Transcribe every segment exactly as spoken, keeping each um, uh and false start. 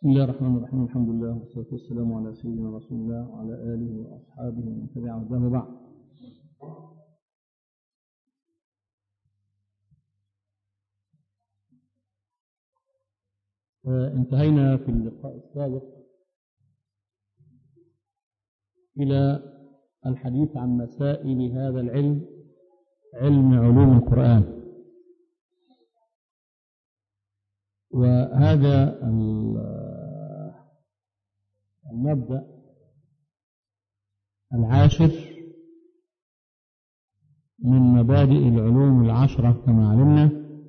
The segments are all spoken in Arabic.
بسم الله الرحمن الرحيم. الحمد لله والصلاة والسلام على سيدنا رسول الله وعلى آله وأصحابه ومن تبعه هداه بعد. انتهينا في اللقاء السابق إلى الحديث عن مسائل هذا العلم، علم علوم القرآن. وهذا المبدأ العاشر من مبادئ العلوم العشرة كما علمنا،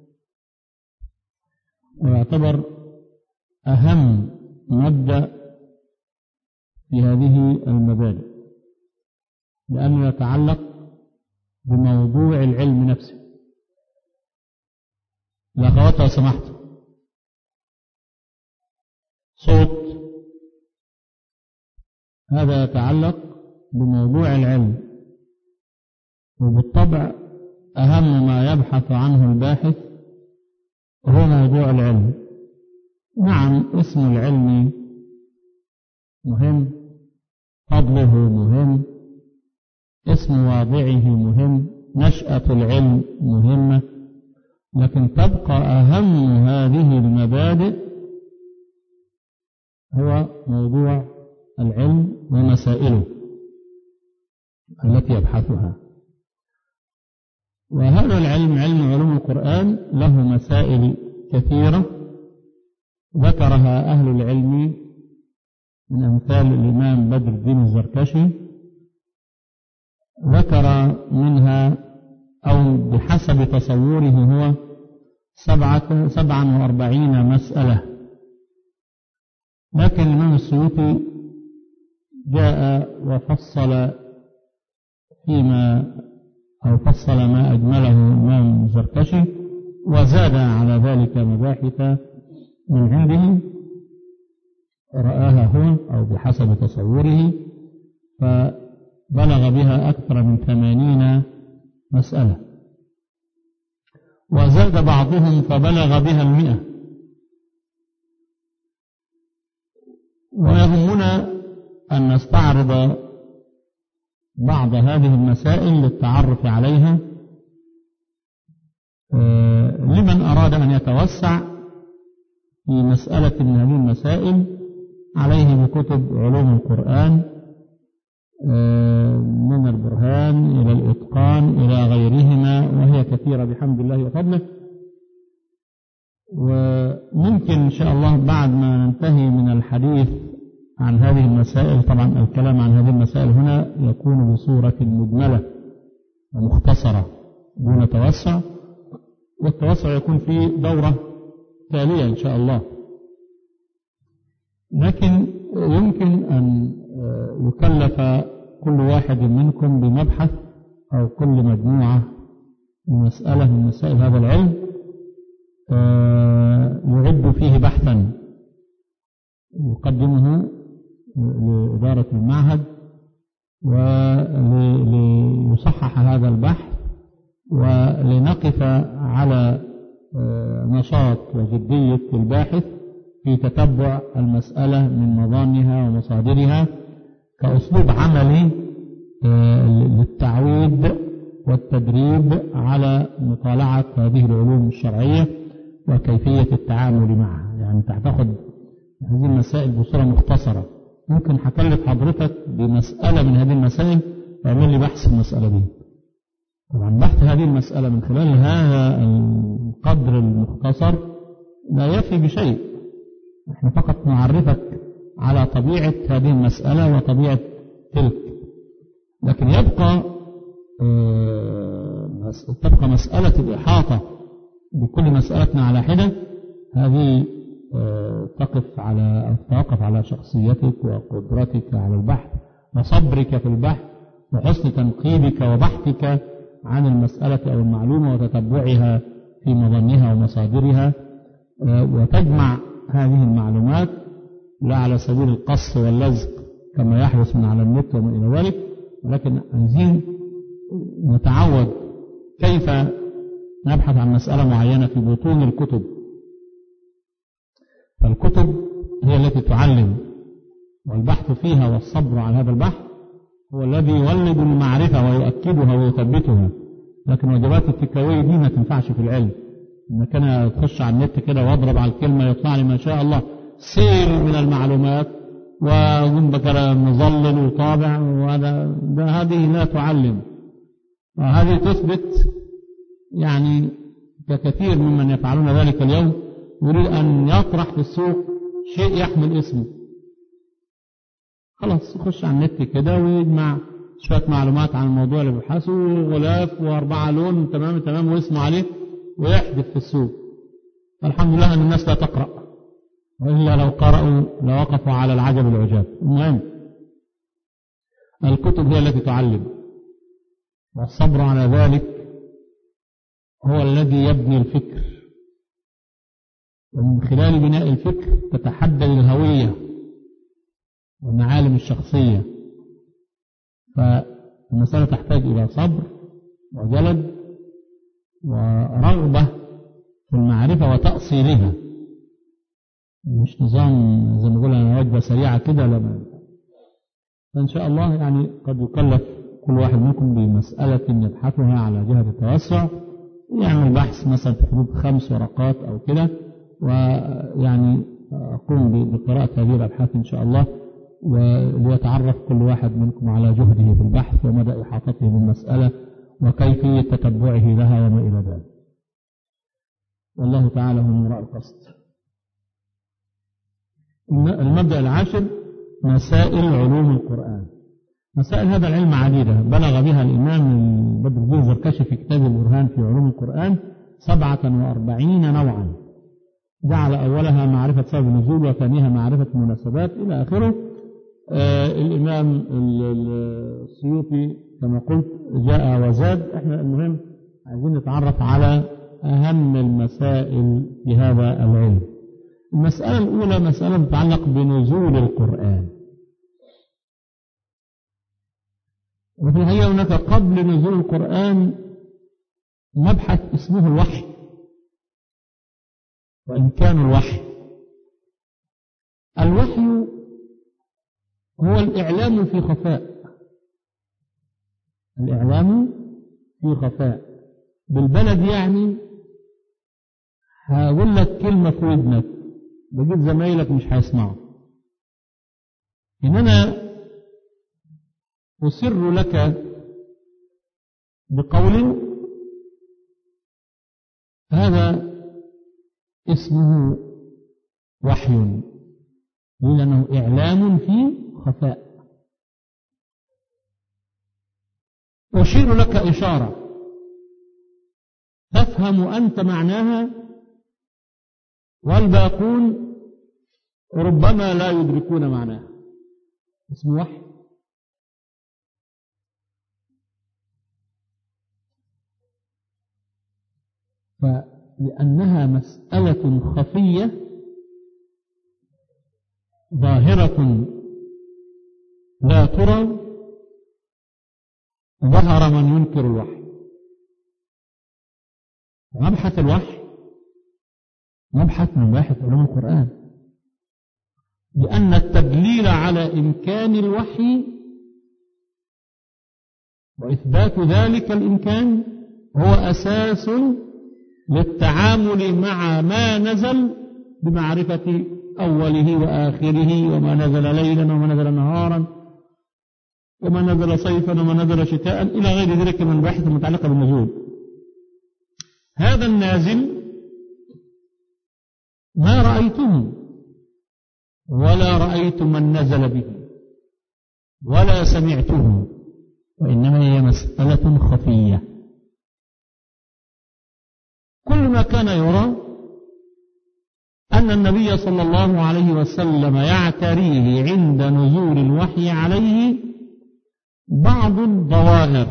ويعتبر أهم مبدأ في هذه المبادئ، لأنه يتعلق بموضوع العلم نفسه. الأخوات لو سمحتوا صوت، هذا يتعلق بموضوع العلم، وبالطبع أهم ما يبحث عنه الباحث هو موضوع العلم. نعم، اسم العلم مهم، فضله مهم، اسم واضعه مهم، نشأة العلم مهمة، لكن تبقى أهم هذه المبادئ هو موضوع العلم ومسائله التي يبحثها. وهذا العلم، علم علوم القرآن، له مسائل كثيرة ذكرها أهل العلم من أمثال الإمام بدر الدين الزركشي. ذكر منها أو بحسب تصوره هو سبعة سبعا وأربعين مسألة، لكن الإمام السيوطي جاء وفصل فيما أو فصل ما أجمله الإمام الزركشي، وزاد على ذلك مباحث من عنده رآها هو أو بحسب تصوره، فبلغ بها أكثر من ثمانين مسألة، وزاد بعضهم فبلغ بها المئة. ويهمنا أن نستعرض بعض هذه المسائل للتعرف عليها لمن أراد أن يتوسع في مسألة من هذه المسائل، عليه بكتب علوم القرآن من البرهان إلى الإتقان إلى غيرهما، وهي كثيرة بحمد الله وفضله. وممكن إن شاء الله بعد ما ننتهي من الحديث عن هذه المسائل، طبعا الكلام عن هذه المسائل هنا يكون بصورة مجملة ومختصرة دون توسع، والتوسع يكون في دورة تالية إن شاء الله. لكن يمكن أن يكلف كل واحد منكم بمبحث أو كل مجموعة بمسألة من مسائل هذا العلم يعد فيه بحثا يقدمه لإدارة المعهد وليصحح هذا البحث، ولنقف على نشاط وجدية الباحث في تتبع المسألة من مضامنها ومصادرها كأسلوب عملي للتعويد والتدريب على مطالعة هذه العلوم الشرعية وكيفية التعامل معها. يعني تاخد هذه المسائل بصورة مختصرة، ممكن هكلف حضرتك بمسألة من هذه المسائل واعمل لي بحث المسألة دي. طبعا بحث هذه المسألة من خلال هذا القدر المختصر لا يفي بشيء، نحن فقط نعرفك على طبيعة هذه المسألة وطبيعة تلك، لكن يبقى تبقى مسألة الإحاطة بكل مسألتنا على حدة. هذه تقف على أو تتوقف على شخصيتك وقدرتك على البحث وصبرك في البحث وحسن تنقيبك وبحثك عن المسألة أو المعلومة وتتبعها في مظنها ومصادرها، وتجمع هذه المعلومات لا على سبيل القص واللزق كما يحدث من على النت وما إلى ذلك، ولكن عايزين نتعود كيف نبحث عن مسألة معينة في بطون الكتب. فالكتب هي التي تعلم، والبحث فيها والصبر على هذا البحث هو الذي يولد المعرفة ويؤكدها ويثبتها. لكن وجبات التكاوي دي ما تنفعش في العلم. إنك أنا تخش على النت كده وأضرب على الكلمة يطلع لي ما شاء الله سيل من المعلومات وجنبك مظلل وطابع، وهذا ده هذه لا تعلم، وهذه تثبت يعني ككثير ممن يفعلون ذلك اليوم يريد أن يطرح في السوق شيء يحمل اسمه. خلاص يخش على النت كده ويجمع شوية معلومات عن الموضوع اللي بيبحثه، غلاف وأربعة لون تمام تمام واسمه عليه ويحدث في السوق. الحمد لله أن الناس لا تقرأ، وإلا لو قرأوا لوقفوا على العجب العجاب. المهم الكتب هي التي تعلم، والصبر على ذلك هو الذي يبني الفكر، ومن خلال بناء الفكر تتحدد الهوية والمعالم الشخصية. فالمسألة تحتاج إلى صبر وجلد ورغبة في المعرفة وتأصيلها، مش نظام زي ما نقول أنا وجبة سريعة كده. لما فإن شاء الله يعني قد يكلف كل واحد منكم بمسألة يبحثها على جهة التوسع، يعمل بحث مثلا في حدود خمس ورقات أو كده، ويعني أقوم بقراءة هذه الأبحاث إن شاء الله، وليتعرف كل واحد منكم على جهده في البحث ومدى إحاطته بالمسألة وكيفية تتبعه لها وما إلى ذلك. والله تعالى هو من وراء القصد. المبدأ العاشر مسائل علوم القرآن. مسائل هذا العلم عديدة بلغ بها الإمام بدر الدين الزركشي في كتاب البرهان في علوم القرآن سبعة وأربعين نوعا، جعل أولها معرفة سبب النزول وثانيها معرفة مناسبات إلى آخره. آه الإمام السيوطي كما قلت جاء وزاد. احنا المهم عايزين نتعرف على أهم المسائل في هذا العلم. المسألة الأولى مسألة تتعلق بنزول القرآن. وفي الحقيقة هناك قبل نزول القرآن مبحث اسمه الوحي وإمكان الوحي. الوحي هو الإعلام في خفاء، الإعلام في خفاء بالبلد. يعني هقول لك كلمة في ودنك بجيب زمايلك مش هيسمعوا، إن أنا أسر لك بقول هذا اسمه وحي، لأنه إعلام في خفاء. أشير لك إشارة تفهم أنت معناها والباقون ربما لا يدركون معناها، اسمه وحي. فلأنها مسألة خفية ظاهرة لا ترى ظهر من ينكر الوحي. مبحث الوحي مبحث من مباحث علوم القرآن، لأن التدليل على إمكان الوحي وإثبات ذلك الإمكان هو أساس للتعامل مع ما نزل بمعرفة أوله وآخره، وما نزل ليلا وما نزل نهارا وما نزل صيفا وما نزل شتاء إلى غير ذلك من البحث المتعلقة بالنزول. هذا النازل ما رأيته ولا رأيت من نزل به ولا سمعته، وإنما هي مسألة خفية. كل ما كان يرى أن النبي صلى الله عليه وسلم يعتريه عند نزول الوحي عليه بعض الظواهر،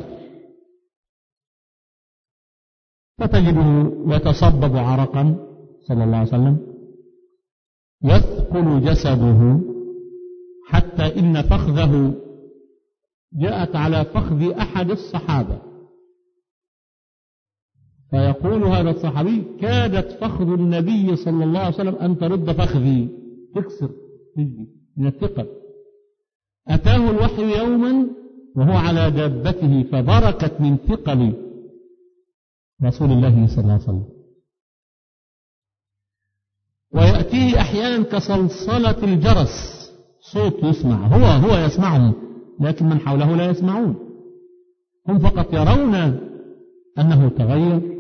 فتجده يتصبب عرقا صلى الله عليه وسلم، يثقل جسده حتى إن فخذه جاءت على فخذ أحد الصحابة، فيقول هذا الصحابي كادت فخذ النبي صلى الله عليه وسلم أن ترد فخذي، تكسر من الثقل. أتاه الوحي يوما وهو على دابته فبركت من ثقل رسول الله صلى الله عليه وسلم. ويأتيه أحيانا كصلصلة الجرس، صوت يسمع، هو هو يسمعه لكن من حوله لا يسمعون، هم فقط يرون أنه تغير،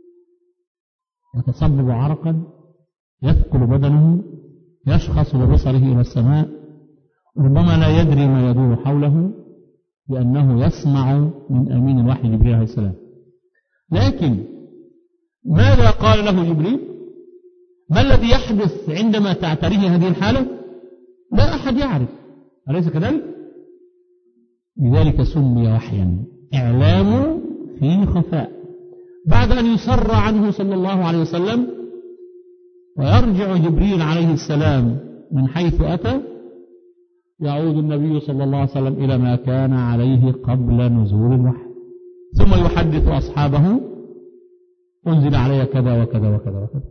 يتصبب عرقا، يثقل بدنه، يشخص ببصره إلى السماء، ربما لا يدري ما يدور حوله لأنه يسمع من أمين الوحي جبريل عليه السلام. لكن ماذا قال له جبريل؟ ما الذي يحدث عندما تعتريه هذه الحالة؟ لا أحد يعرف، أليس كذلك؟ لذلك سمي وحيا، إعلام في خفاء، بعد أن يسر عنه صلى الله عليه وسلم ويرجع جبريل عليه السلام من حيث أتى، يعود النبي صلى الله عليه وسلم إلى ما كان عليه قبل نزول الوحي، ثم يحدث أصحابه أنزل علي كذا وكذا وكذا وكذا.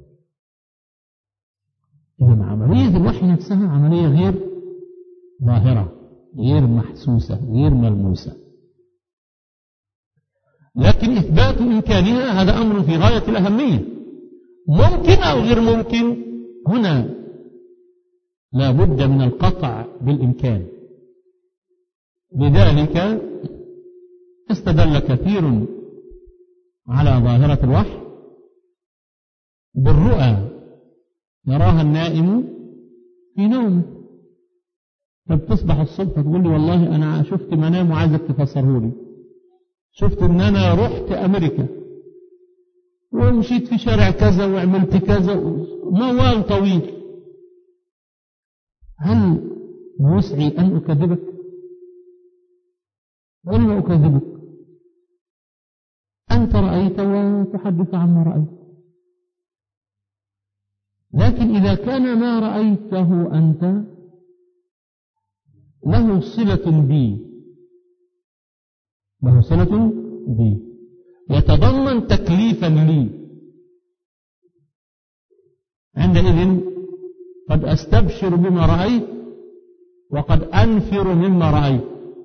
إذن عملية الوحي نفسها عملية غير ظاهرة، غير محسوسة، غير ملموسة، لكن إثبات إمكانها هذا أمر في غاية الأهمية. ممكن أو غير ممكن، هنا لا بد من القطع بالإمكان. لذلك استدل كثير على ظاهرة الوحي بالرؤى يراها النائم في نومه، فبتصبح الصبح تقول لي والله أنا شفت منام وعايزك تفسره لي، شفت أن أنا رحت أمريكا ومشيت في شارع كذا وعملت كذا، موال طويل، هل وسعي أن أكذبك؟ ولا أكذبك؟ أنت رأيت وتحدث عما رأيت. لكن إذا كان ما رأيته أنت له صلة بي، له صلة بي، يتضمن تكليفا لي، عندئذ قد أستبشر بما رأيت وقد أنفر مما رأيت.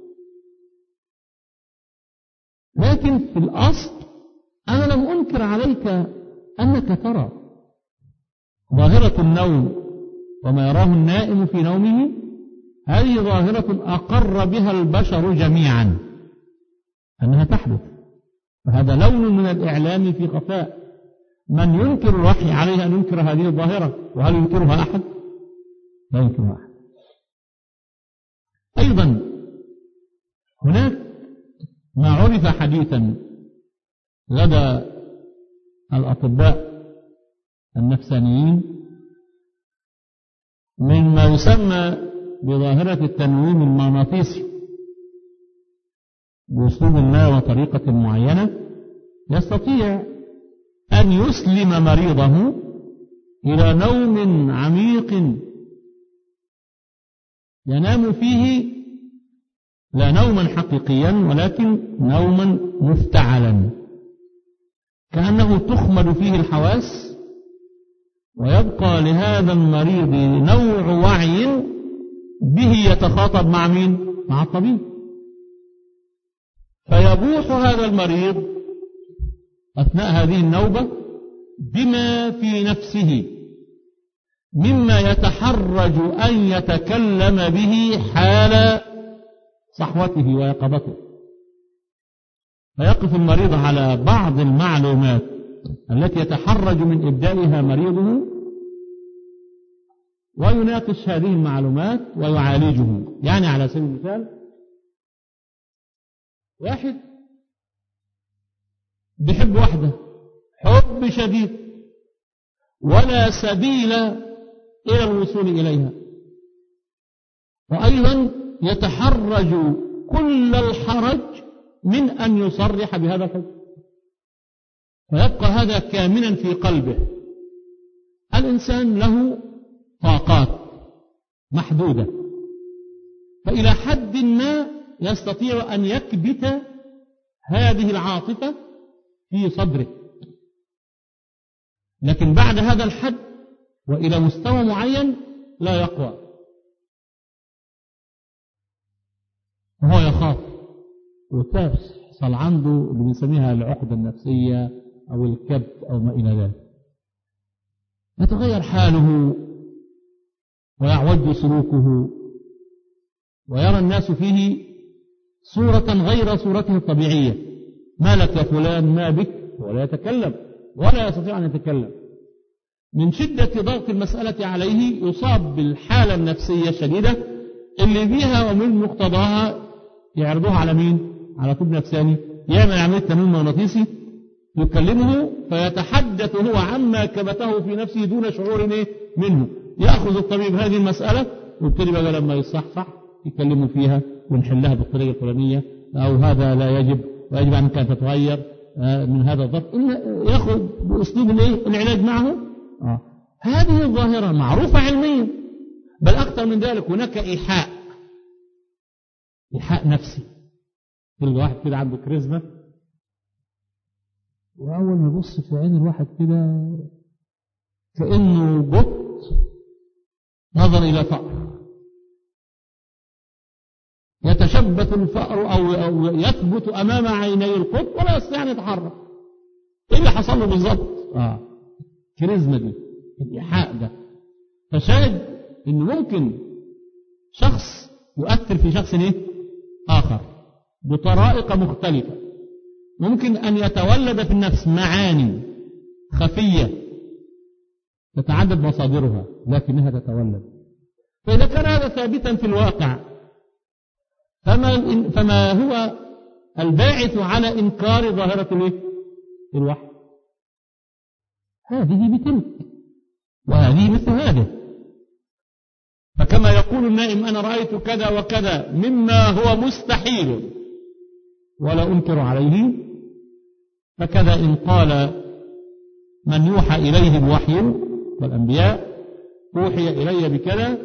لكن في الأصل أنا لم أنكر عليك أنك ترى. ظاهرة النوم وما يراه النائم في نومه هذه ظاهرة أقر بها البشر جميعا أنها تحدث، فهذا لون من الإعلام في خفاء. من ينكر الوحي عليه أن ينكر هذه الظاهرة، وهل ينكرها أحد؟ لا ينكرها أحد. أيضا هناك ما عرف حديثا لدى الأطباء النفسانيين مما يسمى بظاهرة التنويم المغناطيسي، بأسلوب ما وطريقة معينة يستطيع أن يسلم مريضه إلى نوم عميق ينام فيه لا نوما حقيقيا ولكن نوما مفتعلا، كأنه تخمد فيه الحواس ويبقى لهذا المريض نوع وعي به يتخاطب مع مين؟ مع الطبيب، فيبوح هذا المريض أثناء هذه النوبة بما في نفسه مما يتحرج أن يتكلم به حال صحوته ويقظته، فيقف المريض على بعض المعلومات التي يتحرج من إبدائها مريضه ويناقش هذه المعلومات ويعالجه. يعني على سبيل المثال واحد بيحب واحدة حب شديد ولا سبيل إلى الوصول إليها، وأيضا يتحرج كل الحرج من أن يصرح بهذا الحب، فيبقى هذا كامنا في قلبه. الإنسان له طاقات محدودة، فإلى حد ما يستطيع أن يكبت هذه العاطفة في صدره، لكن بعد هذا الحد وإلى مستوى معين لا يقوى، وهو يخاف وتحصل عنده اللي بنسميها العقدة النفسية أو الكبت أو ما إلى ذلك، يتغير حاله ويعوج سلوكه ويرى الناس فيه صورة غير صورته الطبيعية. ما لك يا فلان، ما بك، ولا يتكلم ولا يستطيع أن يتكلم. من شدة ضغط المسألة عليه يصاب بالحالة النفسية الشديدة اللي بيها ومن مقتضاها يعرضوها على مين؟ على طب نفساني يعمل عملية تمرين مغناطيسي يكلمه فيتحدث هو عما كبته في نفسه دون شعور منه. يأخذ الطبيب هذه المسألة ويبتدي بقى لما يصحصح يكلمه فيها ونحلها بالطريقة الفلانية، أو هذا لا يجب ويجب أن كانت تتغير من هذا الضغط، يأخذ بأسلوب العلاج معه. آه. هذه الظاهرة معروفة علميا، بل أكثر من ذلك هناك إيحاء إيحاء نفسي. كل واحد كده عنده كاريزما، وأول ما يبص في عين الواحد كده كأنه بط نظر إلى فأر، يتشبث الفأر أو, أو يثبت أمام عيني القط ولا يستطيع أن يتحرك. إيه اللي حصل له بالضبط؟ آه كاريزما دي، الإيحاء ده. فشاهد إنه ممكن شخص يؤثر في شخص إيه؟ آخر بطرائق مختلفة. ممكن أن يتولد في النفس معاني خفية تتعدد مصادرها لكنها تتولد. فإذا كان هذا ثابتا في الواقع فما, فما هو الباعث على إنكار ظاهرة الوحي؟ هذه بتلك وهذه مثل هذه. فكما يقول النائم أنا رأيت كذا وكذا مما هو مستحيل ولا أنكر عليه، فكذا إن قال من يوحى إليه بوحي والأنبياء أوحي إلي بكذا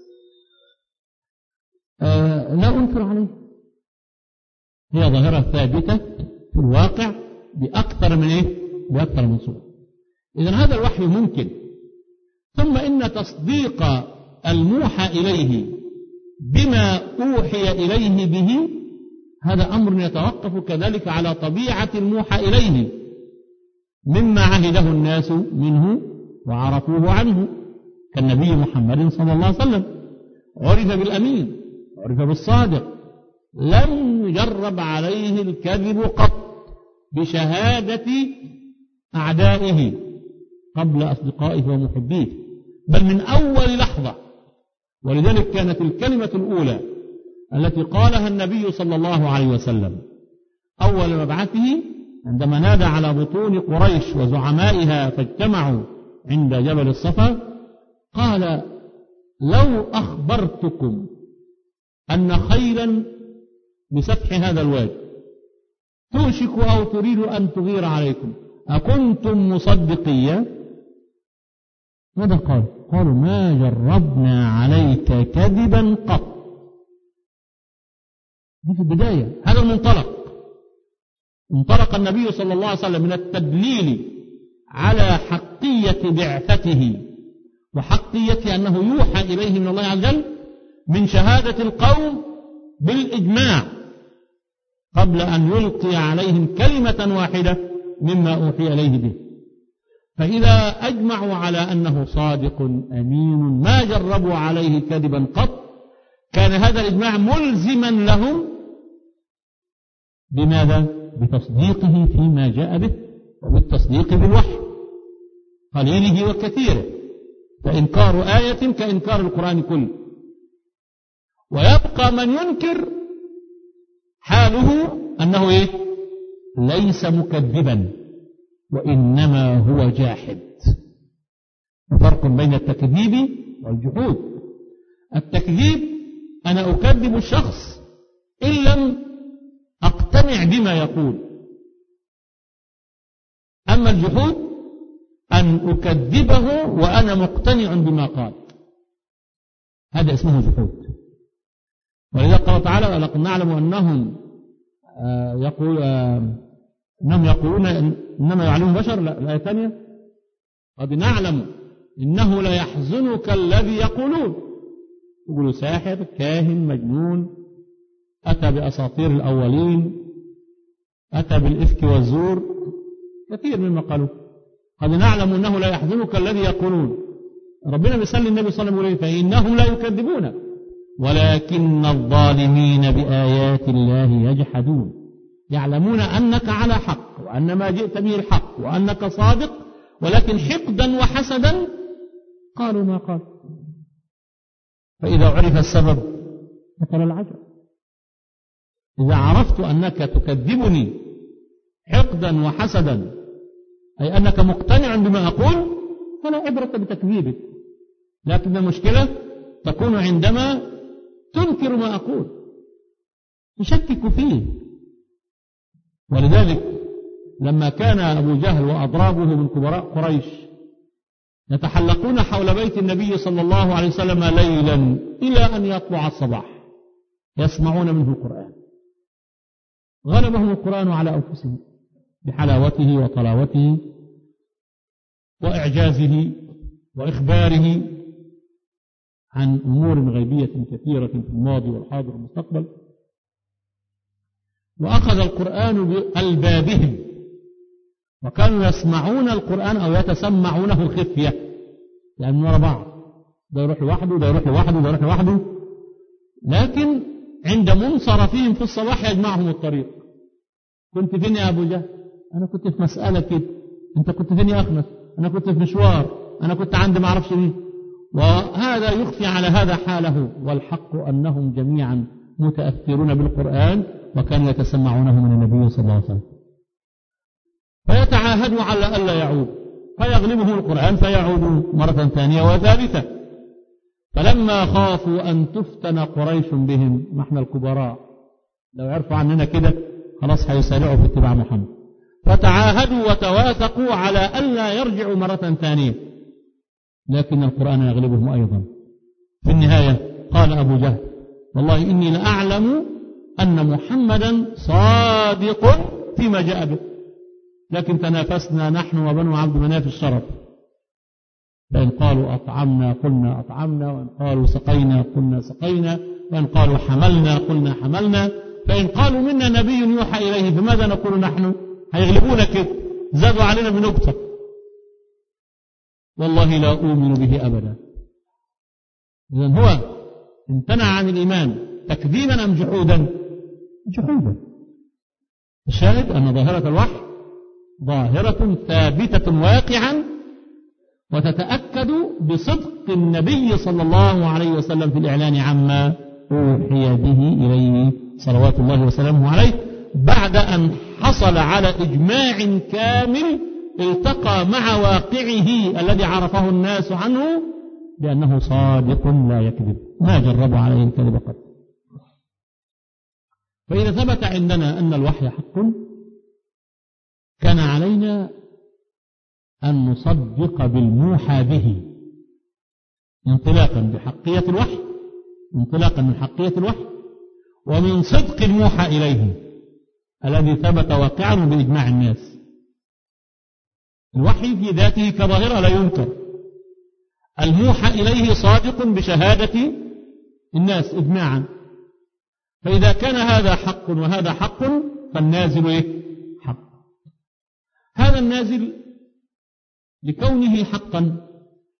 آه لا أنكر عليه. هي ظاهرة ثابتة في الواقع بأكثر من إيه؟ بأكثر من صورة. إذن هذا الوحي ممكن. ثم إن تصديق الموحى إليه بما أوحي إليه به هذا أمر يتوقف كذلك على طبيعة الموحى إليه مما عهده الناس منه وعرفوه عنه، كالنبي محمد صلى الله عليه وسلم عرف بالأمين، عرف بالصادق، لم يجرب عليه الكذب قط بشهادة أعدائه قبل أصدقائه ومحبيه، بل من أول لحظة. ولذلك كانت الكلمة الأولى التي قالها النبي صلى الله عليه وسلم أول مبعثه عندما نادى على بطون قريش وزعمائها فاجتمعوا عند جبل الصفا، قال لو أخبرتكم أن خيلا بسفح هذا الوادي توشك أو تريد أن تغير عليكم أكنتم مصدقيا؟ ماذا قال؟ قالوا ما جربنا عليك كذبا قط. دي في البداية، هذا المنطلق. انطلق النبي صلى الله عليه وسلم من التدليل على حقية بعثته وحقية أنه يوحى إليه من الله عز وجل من شهادة القوم بالإجماع قبل أن يلقي عليهم كلمة واحدة مما أوحي إليه به. فإذا أجمعوا على أنه صادق أمين ما جربوا عليه كذبا قط، كان هذا الإجماع ملزما لهم بماذا؟ بتصديقه فيما جاء به وبالتصديق بالوحي قليله وكثيره. فإنكار آية كإنكار القرآن كله. ويبقى من ينكر حاله أنه إيه؟ ليس مكذبا وإنما هو جاحد. فرق بين التكذيب والجحود. التكذيب أنا أكذب الشخص إن لم أقتنع بما يقول، أما الجحود أن أكذبه وأنا مقتنع بما قال، هذا اسمه جحود. ولذا قال تعالى ولقد نعلم أنهم آه يقول آه إنهم يقولون إنما يعلم بشر. لا، الآية الثانية قد نعلم إنه لا يحزنك الذي يقولون، يقولوا ساحر كاهن مجنون أتى بأساطير الأولين، أتى بالإفك والزور، كثير مما قالوا. قد نعلم أنه لا يحزنك الذي يقولون. ربنا بيسلم النبي صلى الله عليه وسلم فإنهم لا يكذبونك ولكن الظالمين بآيات الله يجحدون. يعلمون أنك على حق وأن ما جئت به الحق وأنك صادق، ولكن حقدا وحسدا قالوا ما قال. فإذا عرف السبب بطل العجب. إذا عرفت أنك تكذبني حقدا وحسدا، أي أنك مقتنع بما أقول، فلا عبرة بتكذيبك. لكن المشكلة تكون عندما تنكر ما أقول، تشكك فيه. ولذلك لما كان أبو جهل وأضرابه من كبراء قريش يتحلقون حول بيت النبي صلى الله عليه وسلم ليلا إلى أن يطلع الصباح يسمعون منه القرآن، غلبهم القرآن على أنفسهم بحلاوته وطلاوته وإعجازه وإخباره عن أمور غيبية كثيرة في الماضي والحاضر والمستقبل. وأخذ القرآن بألبابهم، وكانوا يسمعون القرآن أو يتسمعونه خفية، لأنهم ورا بعض، ده يروح لوحده ده يروح لوحده ده يروح لوحده. لكن عند منصرفهم في الصباح يجمعهم الطريق. كنت فين يا أبو جهل؟ أنا كنت في مسألة كده. أنت كنت فين يا أخنس؟ أنا كنت في مشوار. أنا كنت عند ما أعرفش مين. وهذا يخفي على هذا حاله، والحق أنهم جميعا متأثرون بالقرآن وكانوا يتسمعونه من النبي صلى الله عليه وسلم. فيتعاهدوا على ألا يعود، فيغلبهم القرآن فيعودوا مرة ثانية وثالثة. فلما خافوا أن تفتن قريش بهم، ما احنا الكبراء لو عرفوا عننا كده خلاص هيسارعوا في اتباع محمد، فتعاهدوا وتواثقوا على ألا يرجعوا مرة ثانية، لكن القرآن يغلبهم أيضا. في النهاية قال أبو جهل: والله إني لأعلم أن محمدا صادق فيما جاء به، لكن تنافسنا نحن وبنو عبد مناف الشرف. فإن قالوا أطعمنا قلنا أطعمنا، وإن قالوا سقينا قلنا سقينا، وإن قالوا حملنا قلنا حملنا. فإن قالوا منا نبي يوحى إليه فماذا نقول نحن؟ هيغلبونا كده، زادوا علينا بنكتة. والله لا أؤمن به أبدا. إذن هو امتنع عن الإيمان تكذيبا أم جحودا؟ جحودا. الشاهد أن ظاهرة الوحي ظاهرة ثابتة واقعا، وتتأكد بصدق النبي صلى الله عليه وسلم في الإعلان عما أوحي به إليه صلوات الله وسلامه عليه، بعد أن حصل على إجماع كامل التقى مع واقعه الذي عرفه الناس عنه بأنه صادق لا يكذب، ما جربوا عليه الكذب قط. فإذا ثبت عندنا أن الوحي حق، كان علينا أن نصدق بالموحى به انطلاقا بحقية الوحي، انطلاقا من حقية الوحي ومن صدق الموحى إليه الذي ثبت واقعا بإجماع الناس. الوحي في ذاته كظاهرة لا ينكر، الموحى إليه صادق بشهادة الناس إجماعا. فإذا كان هذا حق وهذا حق فالنازل إيه؟ حق. هذا النازل لكونه حقا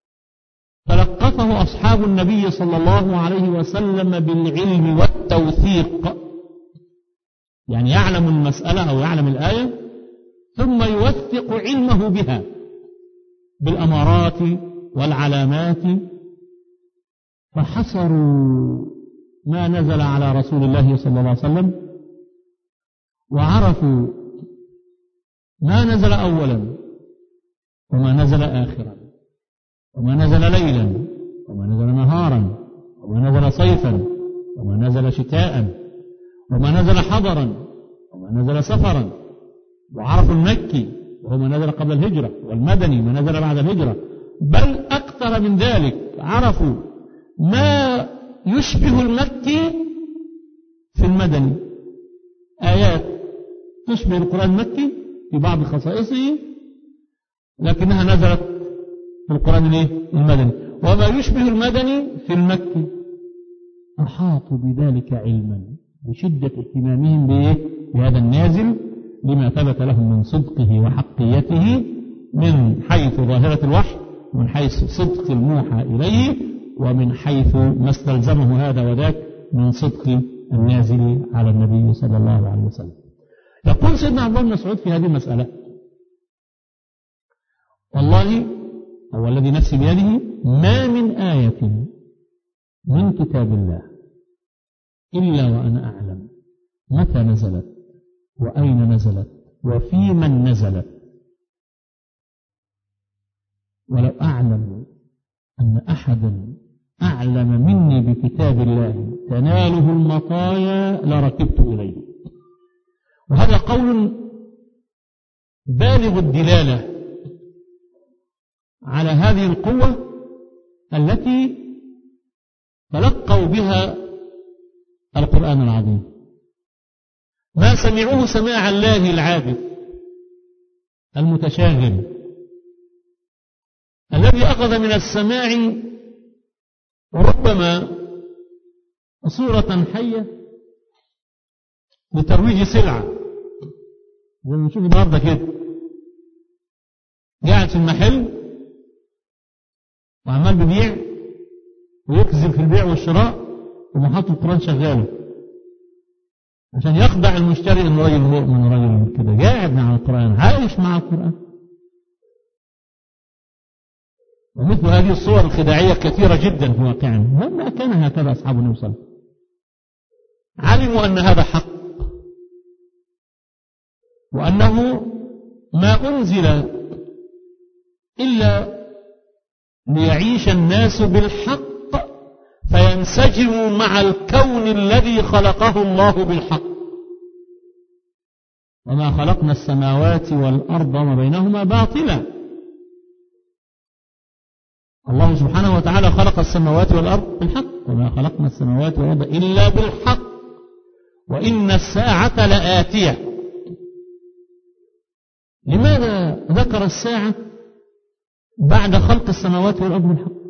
تلقفه أصحاب النبي صلى الله عليه وسلم بالعلم والتوثيق، يعني يعلم المسألة أو يعلم الآية ثم يوثق علمه بها بالأمارات والعلامات، فحصروا ما نزل على رسول الله صلى الله عليه وسلم، وعرفوا ما نزل أولا وما نزل آخرا، وما نزل ليلا وما نزل نهارا، وما نزل صيفا وما نزل شتاء، وما نزل حضرا وما نزل سفرا. وعرفوا المكي وهو ما نزل قبل الهجرة، والمدني ما نزل بعد الهجرة، بل أكثر من ذلك عرفوا ما يشبه المكي في المدني، آيات تشبه القرآن المكي في بعض خصائصه لكنها نزلت في القرآن المدني، وما يشبه المدني في المكي. أحاطوا بذلك علما بشدة اهتمامهم بهذا النازل لما ثبت لهم من صدقه وحقيته من حيث ظاهرة الوحي ومن حيث صدق الموحى إليه ومن حيث ما استلزمه هذا وذاك من صدق النازل على النبي صلى الله عليه وسلم. يقول سيدنا عبد الله بن مسعود في هذه المسألة: والله هو الذي نفسي بيده ما من آية من كتاب الله إلا وأنا أعلم متى نزلت وأين نزلت وفي من نزلت، ولو أعلم أن أحدا أعلم مني بكتاب الله تناله المطايا لركبت إليه. وهذا قول بالغ الدلالة على هذه القوة التي تلقوا بها القرآن العظيم. ما سمعوه سماع الله العابد المتشاغل الذي أخذ من السماع ربما صورة حية لترويج سلعة، زي ما نشوف النهارده كده قاعد في المحل وعمال ببيع ويكذب في البيع والشراء ومحط القرآن شغاله عشان يخدع المشتري انه راجل مؤمن راجل كده قاعد مع القرآن عايش مع القرآن. ومثل هذه الصور الخداعية كثيرة جدا في واقعنا. لما كان هكذا أصحاب النبي صلى الله عليه وسلم علموا أن هذا حق وأنه ما أنزل إلا ليعيش الناس بالحق فينسجموا مع الكون الذي خلقه الله بالحق. وما خلقنا السماوات والأرض وما بينهما باطلا. الله سبحانه وتعالى خلق السماوات والأرض بالحق وما خلقنا السماوات والأرض إلا بالحق وإن الساعة لآتية. لماذا ذكر الساعة بعد خلق السماوات والأرض بالحق؟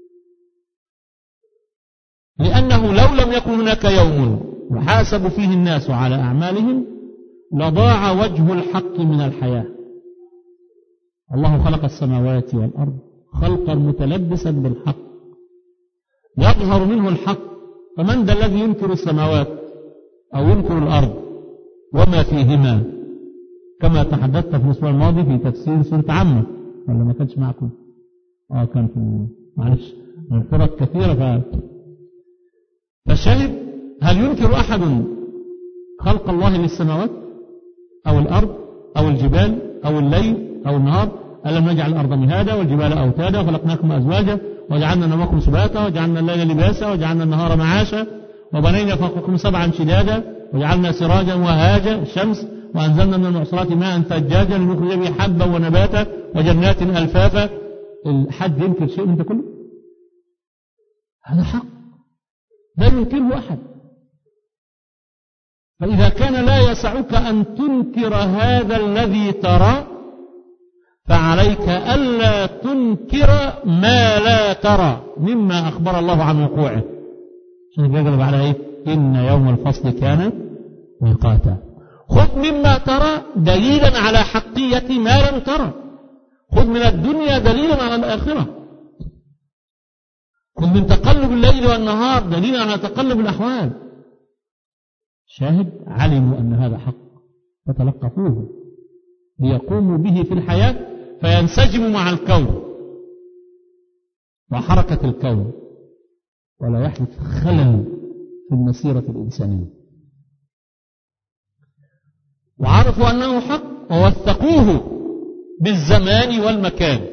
لأنه لو لم يكن هناك يوم يحاسب فيه الناس على أعمالهم لضاع وجه الحق من الحياة. الله خلق السماوات والأرض خلقا متلبسا بالحق يظهر منه الحق. فمن ذا الذي ينكر السماوات أو ينكر الأرض وما فيهما؟ كما تحدثت في الأسبوع الماضي في تفسير سورة عامة، ولا ما كانش معكم؟ آه كان في معلش الفرق كثيرة. ف... فالشاهد هل ينكر أحد خلق الله للسماوات أو الأرض أو الجبال أو الليل أو النهار؟ ألم نجعل الأرض مهادا والجبال أوتادا وخلقناكم أزواجا وجعلنا نومكم سباتا وجعلنا الليل لباسا وجعلنا النهار معاشا وبنينا فوقكم سبعا شدادا وجعلنا سراجا وهاجا الشمس وأنزلنا من المعصرات ماء ثجاجا لنخرج به حبا ونباتا وجنات ألفافا. الحد ينكر شيء من ده كله؟ هذا حق لا ينكره أحد. فإذا كان لا يسعك أن تنكر هذا الذي ترى فعليك ألا تنكر ما لا ترى مما أخبر الله عن وقوعه. عشان يجب على إيه؟ إن يوم الفصل كان ميقاتا. خذ مما ترى دليلا على حقية ما لم ترى. خذ من الدنيا دليلا على الآخرة. خذ من تقلب الليل والنهار دليلا على تقلب الأحوال. شاهد علموا أن هذا حق فتلقفوه ليقوموا به في الحياة فينسجموا مع الكون وحركة الكون ولا يحدث خلل في المسيرة الإنسانية. وعرفوا أنه حق ووثقوه بالزمان والمكان.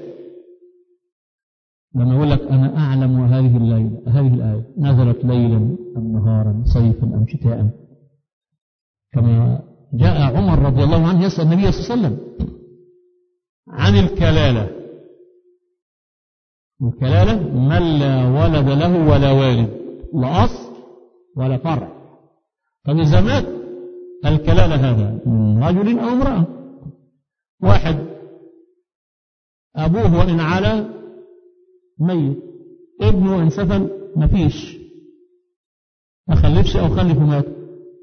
لما يقول لك أنا أعلم هذه الليلة هذه الآية نزلت ليلا أم نهارا صيفا أم شتاء، كما جاء عمر رضي الله عنه يسأل النبي صلى الله عليه وسلم عن الكلالة. الكلالة من لا ولد له ولا والد، لا أصل ولا فرع. فإذا مات الكلالة هذا من رجل أو امرأة، واحد أبوه وإن علا ميت، ابنه إن سفل مفيش، ما خلفش أو خلف مات،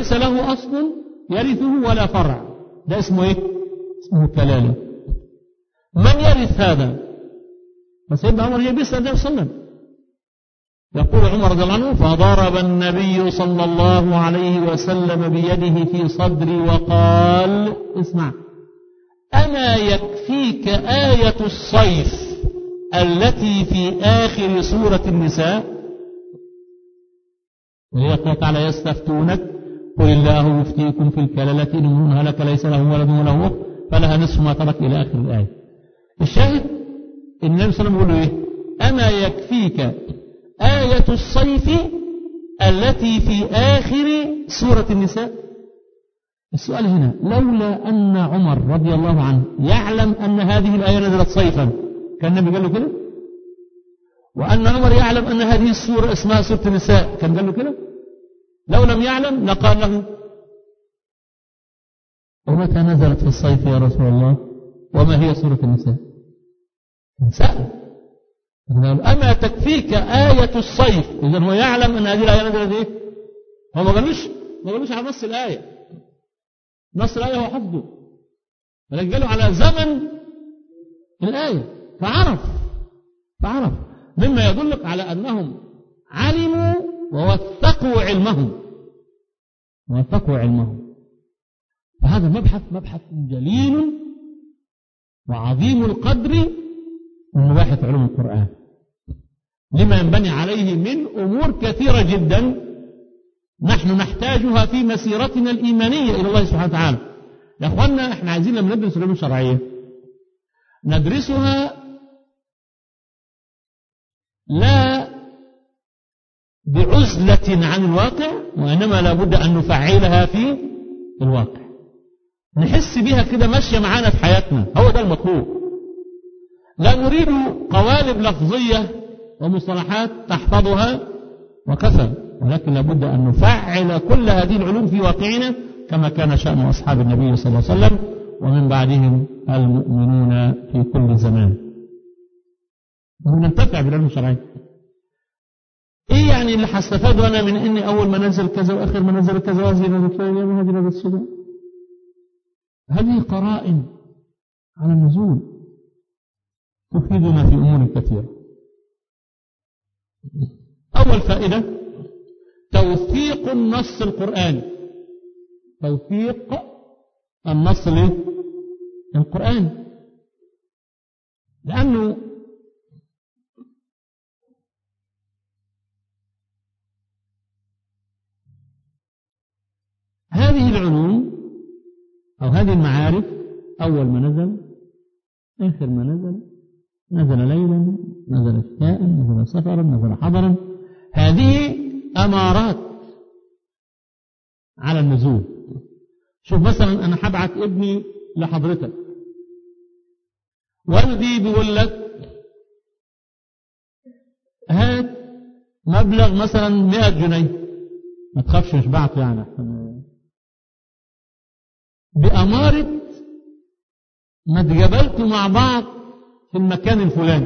ليس له أصل يرثه ولا فرع، ده اسمه إيه؟ اسمه كلالة. من يرث هذا؟ فسيدنا عمر يبيس النبي صلى الله عليه وسلم، يقول عمر رضي الله عنه: فضرب النبي صلى الله عليه وسلم بيده في صدري وقال: اسمع، أما يكفيك آية الصيف التي في آخر سورة النساء؟ وهي قال تعالى: يستفتونك قل الله يفتيكم في الكلالة إن امرؤ هلك ليس له ولد وله أخت فلها نصف ما ترك إلى آخر الآية. الشاهد إن النبي صلى الله عليه وسلم يقول له إيه؟ أما يكفيك آية الصيف التي في آخر سورة النساء؟ السؤال هنا: لولا أن عمر رضي الله عنه يعلم أن هذه الآية نزلت صيفا كان النبي قال له كده؟ وأن عمر يعلم أن هذه السورة اسمها سورة النساء كان قال له كده؟ لو لم يعلم لقال له: ومتى نزلت في الصيف يا رسول الله؟ وما هي سورة النساء؟ سأل: أما تكفيك آية الصيف؟ إذن هو يعلم أن هذه الآية نزلت إيه؟ هو ما قالوش ما قالوش على نص الآية، نص الآية هو حفظه، ولكن قالوا على زمن الآية، فعرف فعرف مما يدلك على أنهم علموا ووثقوا علمهم ووثقوا علمهم. فهذا مبحث مبحث جليل وعظيم القدر من مباحث علوم القرآن، لما ينبني عليه من أمور كثيرة جدا نحن نحتاجها في مسيرتنا الإيمانية إلى الله سبحانه وتعالى. يا أخوانا، احنا عايزين لما ندرس العلوم الشرعية ندرسها لا بعزلة عن الواقع، وإنما لابد أن نفعلها في الواقع، نحس بها كده ماشية معانا في حياتنا، هو ده المطلوب. لا نريد قوالب لفظية ومصطلحات تحفظها وكفى، ولكن لابد أن نفعل كل هذه العلوم في واقعنا كما كان شأن أصحاب النبي صلى الله عليه وسلم ومن بعدهم المؤمنون في كل زمان، وننتفع بالعلم الشرعي. ايه يعني اللي هستفاده انا من اني اول ما نزل كذا واخر ما نزل كذا وهذه نزلت وهذه نزلت السوداء؟ هذه قرائن على النزول تفيدنا في امور كثيره. اول فائده: توثيق النص القرآني، توثيق النص القرآني، لأنه هذه العلوم أو هذه المعارف أول ما نزل، آخر ما نزل، نزل ليلا، نزل شتاء، نزل سفرا، نزل حضرا، هذه أمارات على النزول. شوف مثلا أنا هبعت ابني لحضرتك، والدي بيقول لك هات مبلغ مثلا مئة جنيه، ما تخافش مش بعت يعني، بأمارة ما اتقابلتوا مع بعض في المكان الفلاني.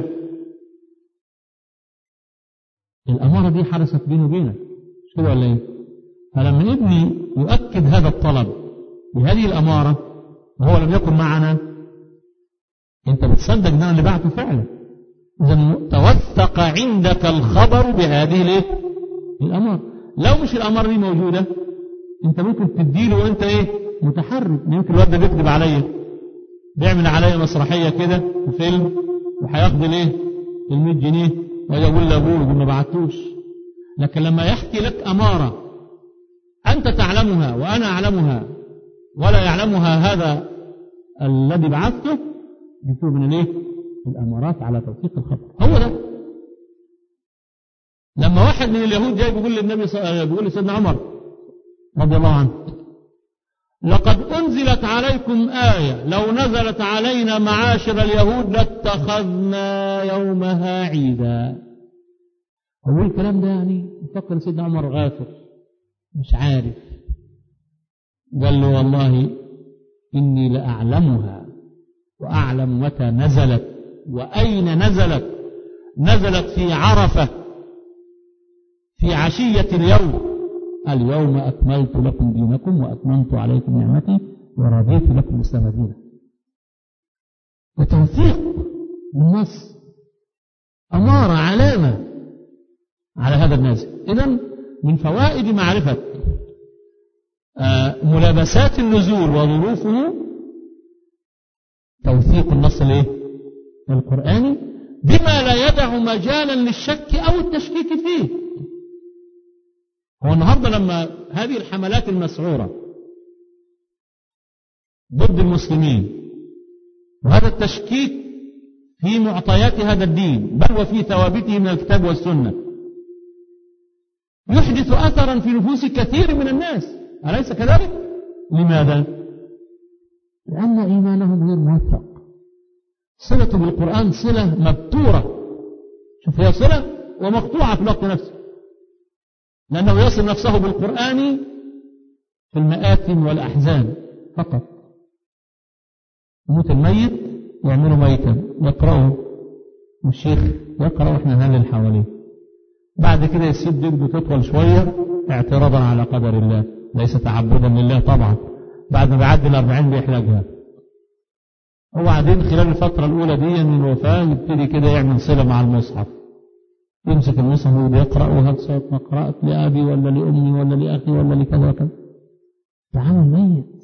الأمارة دي حدثت بيني وبينك، مش كده ولا ايه؟ فلما ابني يؤكد هذا الطلب بهذه الأمارة وهو لم يكن معنا، انت بتصدق ان انا اللي بعته فعلا، اذا توثق عندك الخبر بهذه الايه؟ الأمارة. لو مش الأمارة دي موجودة انت ممكن تديله وانت ايه؟ متحرك. يمكن الواد ده بيكذب عليا، بيعمل عليا مسرحية كده وفيلم، وهياخد الايه؟ المية جنيه، ويجي يقول لابوه يقول ما بعتوش. لكن لما يحكي لك أمارة أنت تعلمها وأنا أعلمها ولا يعلمها هذا الذي بعثته، يكون من الايه؟ الأمارات على توثيق الخبر. هو ده. لما واحد من اليهود جاي بيقول للنبي صلى بيقول لسيدنا عمر رضي الله عنه: لقد أنزلت عليكم آية لو نزلت علينا معاشر اليهود لاتخذنا يومها عيدا. هو الكلام ده يعني يفكر سيدنا عمر غافر مش عارف. قال له: والله إني لأعلمها وأعلم متى نزلت وأين نزلت. نزلت في عرفة في عشية اليوم اليوم أكملت لكم دينكم وأتممت عليكم نعمتي ورضيت لكم الإسلام دينا. وتوثيق النص أمارة علامة على هذا النازل. إذن من فوائد معرفة ملابسات النزول وظروفه توثيق النص القرآني بما لا يدع مجالا للشك أو التشكيك فيه. هو النهاردة لما هذه الحملات المسعورة ضد المسلمين وهذا التشكيك في معطيات هذا الدين بل وفي ثوابته من الكتاب والسنة يحدث أثرا في نفوس كثير من الناس، أليس كذلك؟ لماذا؟ لأن إيمانهم غير موثق. صلة بالقرآن صلة مبتورة، شوف هي صلة ومقطوعة في الوقت نفسه، لأنه يصل نفسه بالقرآن في المآتم والأحزان فقط. يموت الميت يعملوا ميتا يقرأه والشيخ يقرأ وإحنا نهلل حواليه، بعد كده يسيب جلده تطول شوية اعتراضا على قدر الله، ليس تعبدا لله طبعا، بعد ما بيعدي الأربعين بيحلقها. وبعدين خلال الفترة الأولى دي من الوفاة يبتدي كده يعمل صلة مع المصحف، يمسك المصحف ويقرأ وهل صوت ما قرأت لأبي ولا لأمي ولا لأخي ولا لكذا وكذا، ده عمل ميت.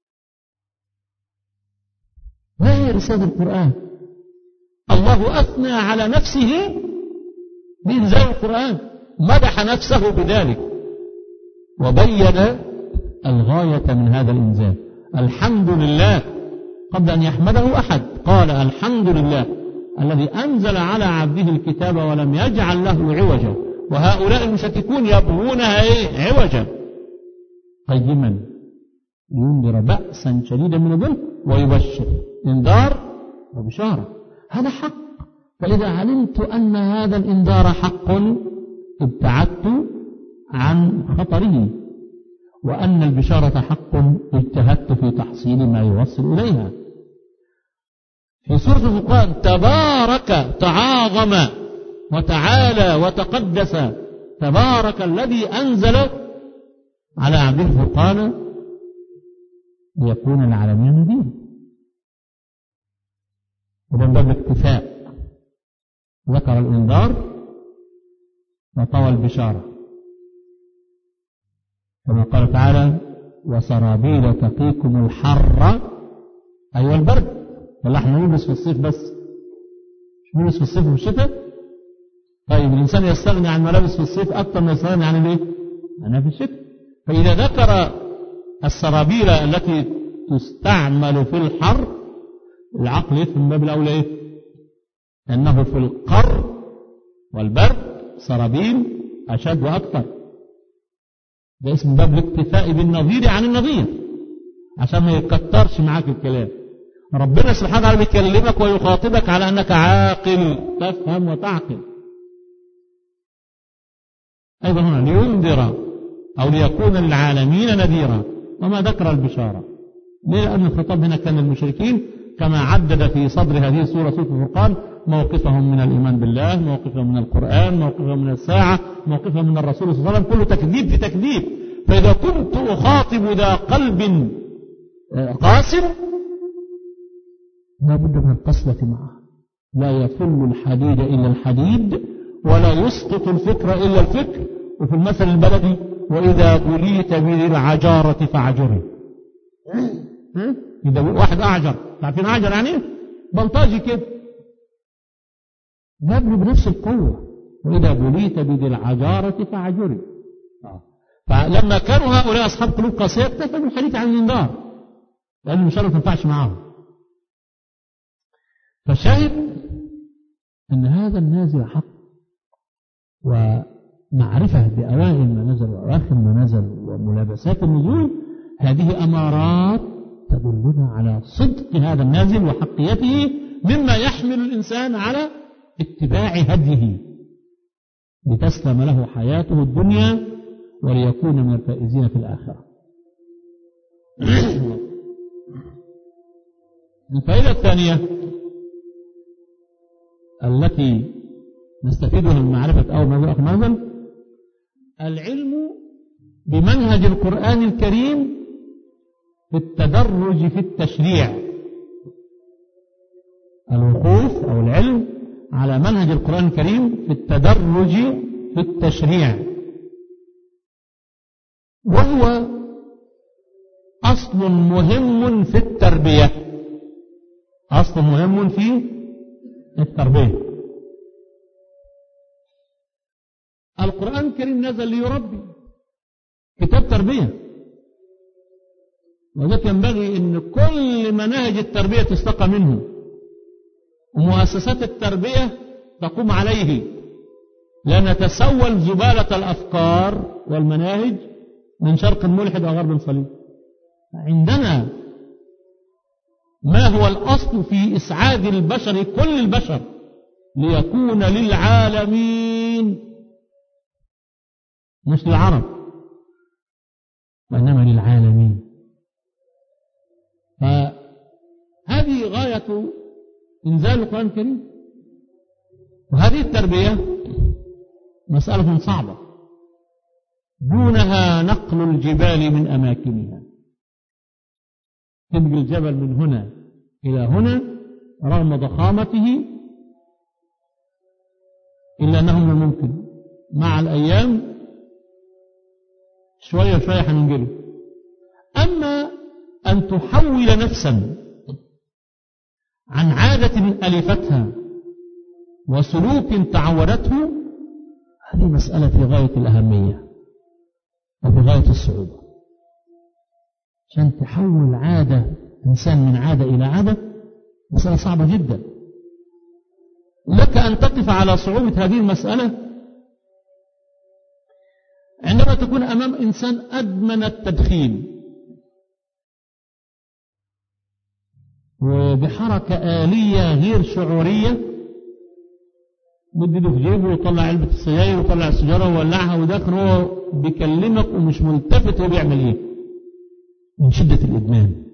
ما هي رسالة القرآن؟ الله أثنى على نفسه بإنزال القرآن، مدح نفسه بذلك وبين الغاية من هذا الإنزال. الحمد لله قبل أن يحمده أحد قال الحمد لله الذي أنزل على عبده الكتاب ولم يجعل له عوجا وهؤلاء المشككون يبغونها إيه؟ عوجا قيما لينذر بأسا شديدا من لدنه ويبشر انذار وبشارة. هذا حق، فإذا علمت أن هذا الإنذار حق ابتعدت عن خطره، وأن البشارة حق اجتهدت في تحصيل ما يوصل إليها. في سورة القرآن تبارك تعاظم وتعالى وتقدس تبارك الذي أنزل على عبده الفرقان ليكون العالمين نذيرا. ومن باب الاكتفاء ذكر الإنذار وطوى البشارة، كما قال تعالى وسرابيل تقيكم الحر أي أيوة البرد. ولا احنا نلبس في الصيف بس؟ مش نلبس في الصيف وفي الشتاء؟ طيب الإنسان يستغني عن ملابس في الصيف أكثر من يستغني عن الايه؟ عنها في الشتاء. فإذا ذكر السرابيل التي تستعمل في الحر العقل يفهم من باب الأولى ايه؟ أنه في القر والبرد سرابيل أشد وأكثر. ده اسم باب الاكتفاء بالنظير عن النظير عشان ما يتكترش معاك الكلام. ربنا سبحانه وتعالى بيكلمك ويخاطبك على أنك عاقل تفهم وتعقل. أيضا هنا لينذر أو ليكون للعالمين نذيرا وما ذكر البشارة. ليه؟ لأن الخطاب هنا كان للمشركين كما عدد في صدر هذه السورة سورة الفرقان موقفهم من الإيمان بالله، موقفهم من القرآن، موقفهم من الساعة، موقفهم من الرسول صلى الله عليه وسلم، كله تكذيب في تكذيب. فإذا كنت أخاطب ذا قلب قاسر لا بد من القسوة معه. لا يفل الحديد إلا الحديد ولا يسقط الفكر إلا الفكر. وفي المثل البلدي وإذا بليت بذي العجارة فعجره. إذا واحد أعجر، تعرفين أعجر يعني بلطاجي كده، جابله بنفس القوة. وإذا بليت بذي العجارة فعجره. فلما كانوا هؤلاء أصحاب قلوب قاسية اكتفوا بالحديث عن الإنذار لأن المشارة ما تنفعش معاهم. فالشاهد أن هذا النازل حق، ومعرفة بأوائل ما نزل وأواخر ما نزل وملابسات النزول هذه أمارات تدلنا على صدق هذا النازل وحقيته مما يحمل الإنسان على اتباع هديه لتسلم له حياته الدنيا وليكون من الفائزين في الآخرة. الفائدة الثانية التي نستفيدها من معرفة أول ما ذكر منزل العلم بمنهج القرآن الكريم في التدرج في التشريع، الوقوف أو العلم على منهج القرآن الكريم في التدرج في التشريع، وهو أصل مهم في التربية، أصل مهم في التربية. القرآن الكريم نزل ليربي، كتاب تربية، وذلك ينبغي أن كل مناهج التربية تستقى منه، ومؤسسات التربية تقوم عليه، لا نتسول زبالة الأفكار والمناهج من شرق ملحد أو غرب صليب. عندنا ما هو الأصل في إسعاد البشر، كل البشر، ليكون للعالمين، مش للعرب وإنما للعالمين. فهذه غاية إنزال القرآن الكريم. وهذه التربية مسألة صعبة، دونها نقل الجبال من أماكنها. تنقل الجبل من هنا إلى هنا رغم ضخامته، إلا أنه من الممكن مع الأيام شوية شوية حننقله. أما أن تحول نفسا عن عادة ألفتها وسلوك تعودته، هذه مسألة في غاية الأهمية وفي غاية الصعوبة. عشان تحول عادة إنسان من عادة إلى عادة مسألة صعبة جدا. لك أن تقف على صعوبة هذه المسألة عندما تكون أمام إنسان أدمن التدخين، وبحركة آلية غير شعورية مدده في جيبه ويطلع علبة السجاير ويطلع السجارة وولعها وداخل هو بيكلمك ومش ملتفت هو بيعمل ايه من شدة الإدمان.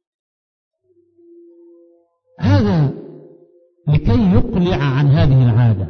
هذا لكي يقلع عن هذه العادة.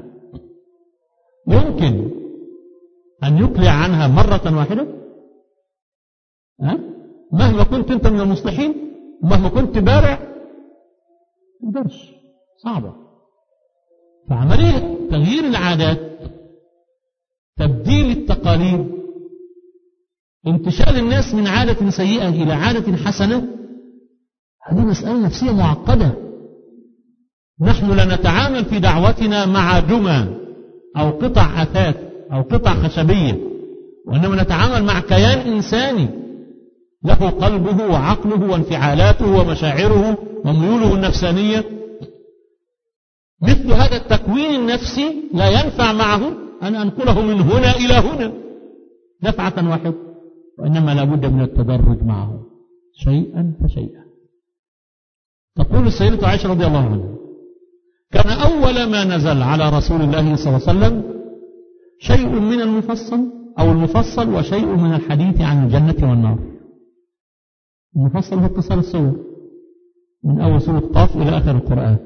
يمكن أن يقلع عنها مرة واحدة، ها؟ مهما كنت أنت من المصلحين ومهما كنت بارع مقدرش، صعبة. فعملية تغيير العادات، تبديل التقاليد، انتشال الناس من عادة سيئة إلى عادة حسنة، هذه مسألة نفسية معقدة. نحن لا نتعامل في دعوتنا مع دمى أو قطع أثاث أو قطع خشبية، وإنما نتعامل مع كيان إنساني له قلبه وعقله وانفعالاته ومشاعره وميوله النفسانية. مثل هذا التكوين النفسي لا ينفع معه أن أنقله من هنا إلى هنا دفعة واحدة، وإنما لا بد من التدرج معه شيئا فشيئا. تقول السيدة عائشة رضي الله عنها: كان أول ما نزل على رسول الله صلى الله عليه وسلم شيء من المفصل أو المفصل وشيء من الحديث عن الجنة والنار. المفصل هو اتصال الصور من أول سورة قاف إلى آخر القرآن.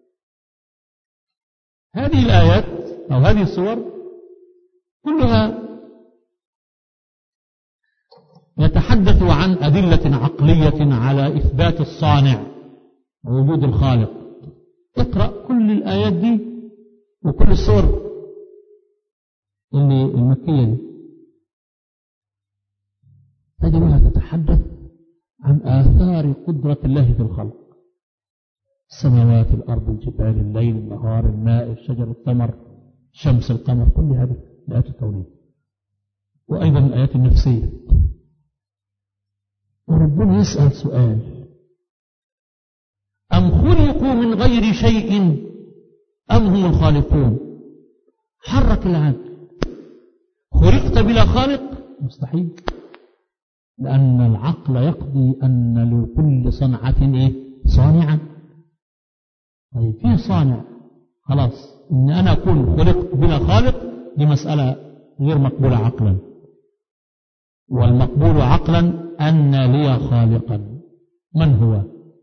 هذه الآيات أو هذه السور كلها يتحدث عن أدلة عقلية على إثبات الصانع ووجود الخالق. اقرأ كل الآيات دي وكل السور اللي المكية دي تجدها تتحدث عن آثار قدرة الله في الخلق: السماوات، الأرض، الجبال، الليل، النهار، الماء، الشجر، الثمر، الشمس، القمر، كل هذه الآيات الكونية، وأيضا الآيات النفسية. وربنا يسأل سؤال: أم خلقوا من غير شيء أم هم الخالقون؟ حرك العقل. خلقت بلا خالق؟ مستحيل، لأن العقل يقضي أن لكل صنعة إيه؟ صانعا. طيب فيه صانع، خلاص إن أنا أكون خلقت بلا خالق دي مسألة غير مقبولة عقلا. والمقبول عقلا أن لي خالقا. من هو؟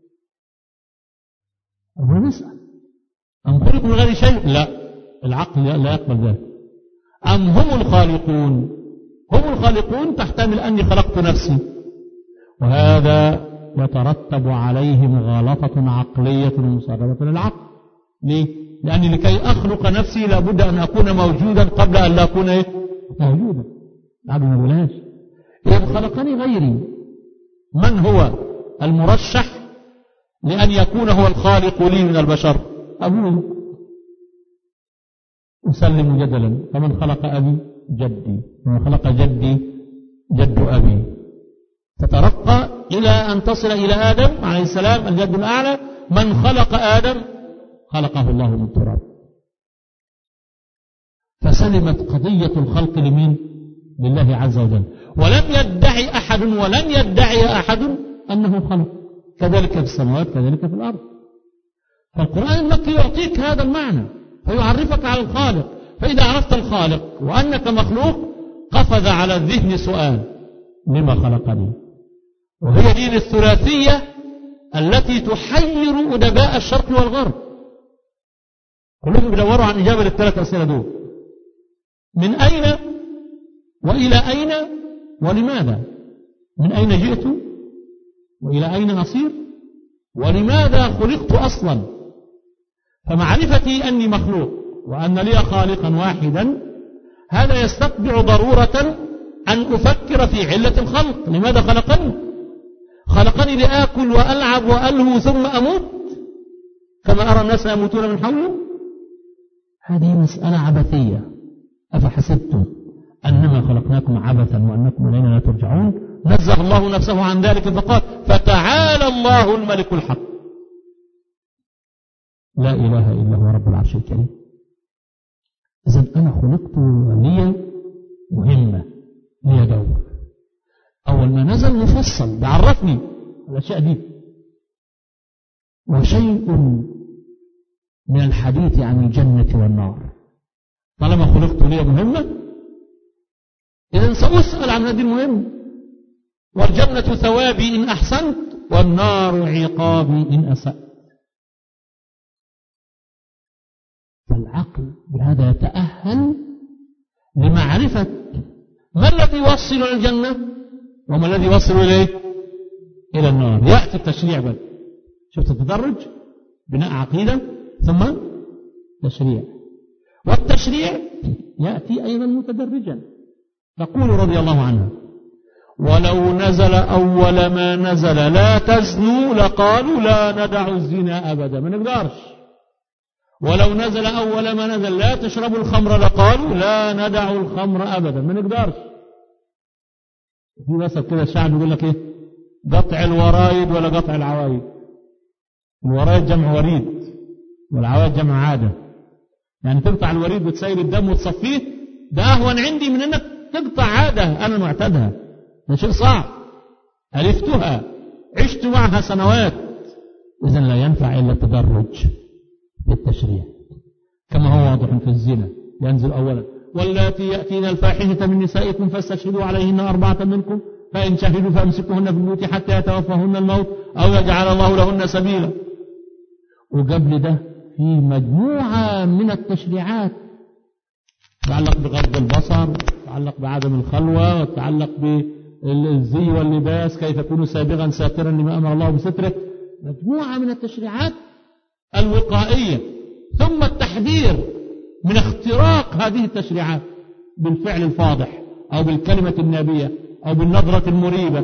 هو نسأل: أم خلقوا من غير شيء؟ لا، العقل لا يقبل ذلك. أم هم الخالقون؟ هم الخالقون تحتمل أني خلقت نفسي، وهذا يترتب عليهم غلطة عقلية ومصادمة للعقل. ليه؟ لأني لكي أخلق نفسي لابد أن أكون موجودا قبل أن لا أكون إيه؟ موجودا. العقل ما بلاش إذا خلقني غيري. من هو المرشح لأن يكون هو الخالق لي من البشر؟ أبوه. أسلم جدلا، فمن خلق أبي جدي، ومن خلق جدي جد أبي. تترقى إلى أن تصل إلى آدم عليه السلام الجد الأعلى. من خلق آدم خلقه الله من تراب. فسلمت قضية الخلق لمين؟ لله عز وجل. ولم يدعي أحد ولن يدعي أحد أنه خلق، كذلك في السماوات كذلك في الأرض. فالقرآن المكي يعطيك هذا المعنى فيعرفك على الخالق. فإذا عرفت الخالق وأنك مخلوق قفز على الذهن سؤال: لما خلقني؟ وهي دي الثلاثية التي تحير أدباء الشرق والغرب. كلهم بيدوروا عن إجابة للثلاث أسئلة دول: من أين وإلى أين ولماذا؟ من أين جئت وإلى أين أصير ولماذا خلقت أصلا؟ فمعرفتي أني مخلوق وأن لي خالقا واحدا هذا يستتبع ضرورة أن أفكر في علة الخلق. لماذا خلقني؟ خلقني لآكل وألعب وألهو ثم أموت كما أرى الناس يموتون من حولي؟ هذه مسألة عبثية. أفحسبتم أنما خلقناكم عبثا وأنكم إلينا لا ترجعون؟ نزه الله نفسه عن ذلك فقال: فتعالى الله الملك الحق لا إله إلا هو رب العرش الكريم. إذن أنا خلقت لي مهمة، لي دور. أول ما نزل مفصل بعرفني الأشياء دي، وشيء من الحديث عن الجنة والنار. طالما خلقت لي مهمة إذن سأسأل عن هذه المهمة. والجنة ثوابي إن أحسنت والنار عقابي إن أسأت. فالعقل بهذا يتأهل لمعرفة ما الذي يوصل إلى الجنة وما الذي يوصل إليه إلى النار. يأتي التشريع بل شفت التدرج؟ بناء عقيدة ثم تشريع. والتشريع يأتي أيضا متدرجا. تقول رضي الله عنها: ولو نزل أول ما نزل لا تزنوا لقالوا لا ندع الزنا أبدا، ما نقدرش. ولو نزل أول ما نزل لا تشربوا الخمر لقالوا لا ندع الخمر أبدا، ما نقدرش. في مثل كده الشعب يقول لك إيه؟ قطع الورايد ولا قطع العوايد. الورايد جمع وريد والعوايد جمع عادة. يعني تقطع الوريد وتسيل الدم وتصفيه ده أهون عندي من أنك تقطع عادة أنا معتادها. ده شيء صعب، ألفتها، عشت معها سنوات. إذن لا ينفع إلا التدرج بالتشريع. كما هو واضح في الزنا، ينزل أولا: واللاتي يأتين الفاحشة من نسائكم فاستشهدوا عليهن أربعة منكم فإن شهدوا فأمسكوهن في البيوت حتى يتوفاهن الموت أو يجعل الله لهن سبيلا. وقبل ده في مجموعة من التشريعات تتعلق بغض البصر، تتعلق بعدم الخلوة، وتتعلق بالزي واللباس كيف يكون سابغا ساترا لما أمر الله بستره. مجموعة من التشريعات الوقائية. ثم التحذير من اختراق هذه التشريعات بالفعل الفاضح أو بالكلمة النابية أو بالنظرة المريبة.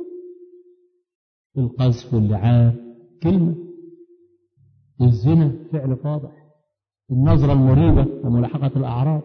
القذف واللعان كلمة، الزنا فعل فاضح، النظرة المريبة وملاحقة الأعراض.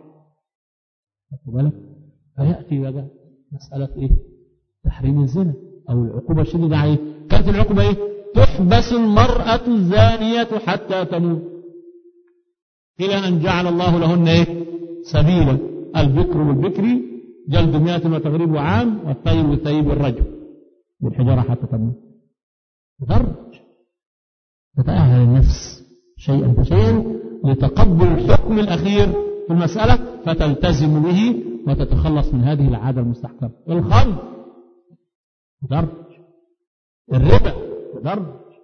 فيأتي بقى مسألة إيه؟ تحريم الزنا أو العقوبة الشديدة عليه. كانت العقوبة إيه؟ تحبس المرأة الزانية حتى تموت إلى أن جعل الله لهن إيه؟ سبيلا. البكر والبكر جلد مئة وتغريب عام، والثيب والثيب والرجم بالحجارة حتى تموت. تدرج، تتأهل النفس شيئا فشيئا لتقبل الحكم الأخير في المسألة فتلتزم به وتتخلص من هذه العادة المستحكمة. الخمر تدرج، الربا تدرج.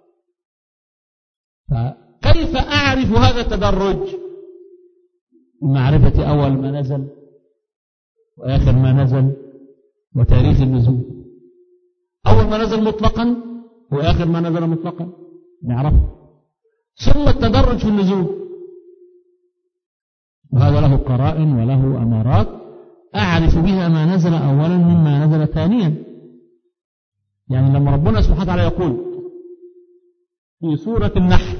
فكيف أعرف هذا التدرج؟ معرفة أول ما نزل وآخر ما نزل وتاريخ النزول. أول ما نزل مطلقا وآخر ما نزل مطلقا نعرفه، ثم التدرج في النزول، وهذا له قرائن وله أمارات أعرف بها ما نزل أولا مما نزل ثانيا. يعني لما ربنا سبحانه وتعالى يقول في سورة النحل: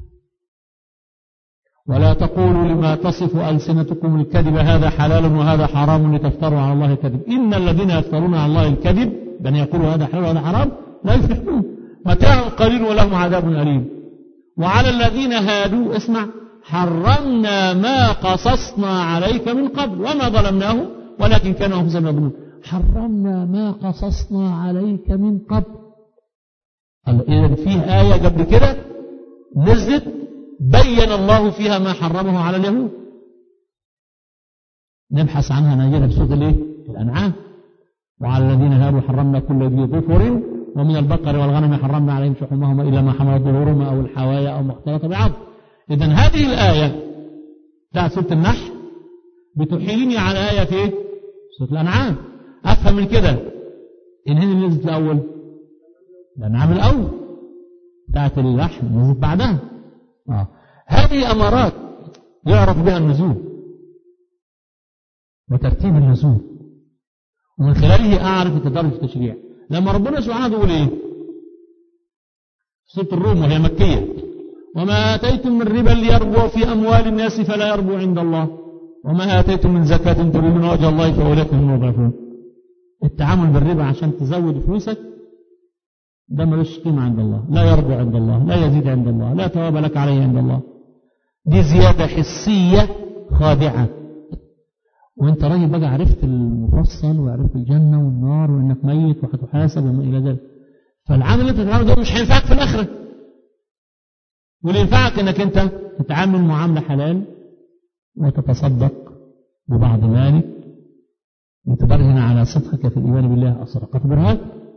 ولا تقولوا لما تصف ألسنتكم الكذب هذا حلال وهذا حرام لتفتروا على الله الكذب إن الذين يفترون على الله الكذب بأن يقولوا هذا حلال وهذا حرام لا يفلحون متاع قليل ولهم عذاب أليم. وعلى الذين هادوا اسمع: حرمنا ما قصصنا عليك من قبل وما ظلمناه ولكن كانوا أنفسهم يظلمون. حرمنا ما قصصنا عليك من قبل. إذا فيه آية قبل كده نزلت بين الله فيها ما حرمه على اليهود، نبحث عنها نجدها في سورة الايه؟ الأنعام: وعلى الذين هادوا حرمنا كل ذي ظفر ومن البقر والغنم حرمنا عليهم شحومهما إلا ما حملت ظهورهما أو الحوايا أو ما اختلط بعض. إذا هذه الآية بتاعت سورة النحل بتحيلني على آية في سورة الأنعام. أفهم من كده إن هنا نزلت الأول الأنعام الأول، بتاعت اللحم نزلت بعدها. آه. هذه أمارات يعرف بها النزول وترتيب النزول، ومن خلاله أعرف التدرج في التشريع. لما ربنا سبحانه يقول إيه سورة الروم وهي مكية: وما آتيتم من ربا ليربو في أموال الناس فلا يربو عند الله وما آتيتم من زكاة تريدون وجه الله فأولئك هم المضعفون. التعامل بالربا عشان تزود فلوسك ده ملوش قيمة عند الله، لا يربو عند الله، لا يزيد عند الله، لا ثواب لك عليه عند الله. دي زيادة حسية خادعة. وانت راجل بقى عرفت المفصل وعرفت الجنة والنار وانك ميت وهتحاسب وما الى ذلك، فالعمل اللي انت تتعامل ده مش هينفعك في الاخرة. واللي ينفعك انك انت تتعامل معاملة حلال وتتصدق ببعض مالك لتبرهن على صدقك في الإيمان بالله الصدقة برهان.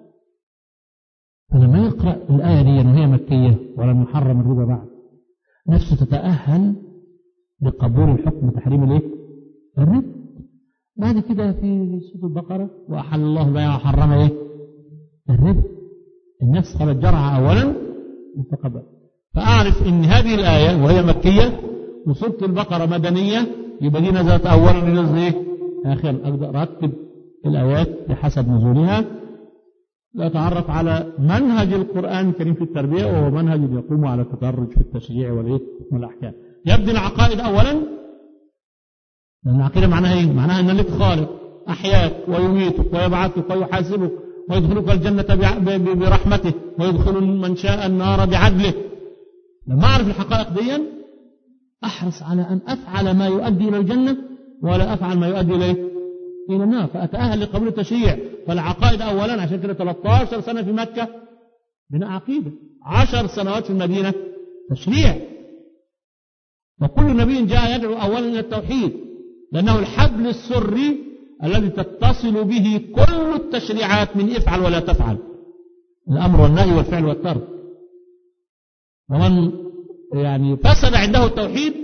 فلما يقرأ الآية دي وهي مكية ولم يحرم الربا بعد، نفسه تتأهل لقبول الحكم تحريم الايه؟ الربا. بعد كده في سورة البقرة: وأحل الله البيع وحرم ايه؟ الربا. النفس خلت جرعة أولا متقبل. فأعرف إن هذه الآية وهي مكية وسورة البقرة مدنية، يبقى دي نزلت أولا ونزلت ايه؟ آخر. أقدر أرتب الآيات بحسب نزولها، لأتعرف على منهج القرآن الكريم في التربية، وهو منهج يقوم على التدرج في التشريع والإيه؟ والأحكام. يبدأ العقائد أولا، لأن العقيدة معناها إيه؟ معناها أن لك خالق أحياك ويميتك ويبعثك ويحاسبك ويدخلك الجنة برحمته ويدخل من شاء النار بعدله. لما أعرف الحقائق دي أحرص على أن أفعل ما يؤدي إلى الجنة ولا أفعل ما يؤدي إليه إلى النار، فأتأهل لقبول التشريع. فالعقائد أولا، عشان كده ثلاثة عشر سنة في مكة بناء عقيدة، عشر سنوات في المدينة تشريع. وكل نبي جاء يدعو أولا إلى التوحيد، لأنه الحبل السري الذي تتصل به كل التشريعات من افعل ولا تفعل، الأمر والنهي والفعل والترك. ومن يعني فسد عنده التوحيد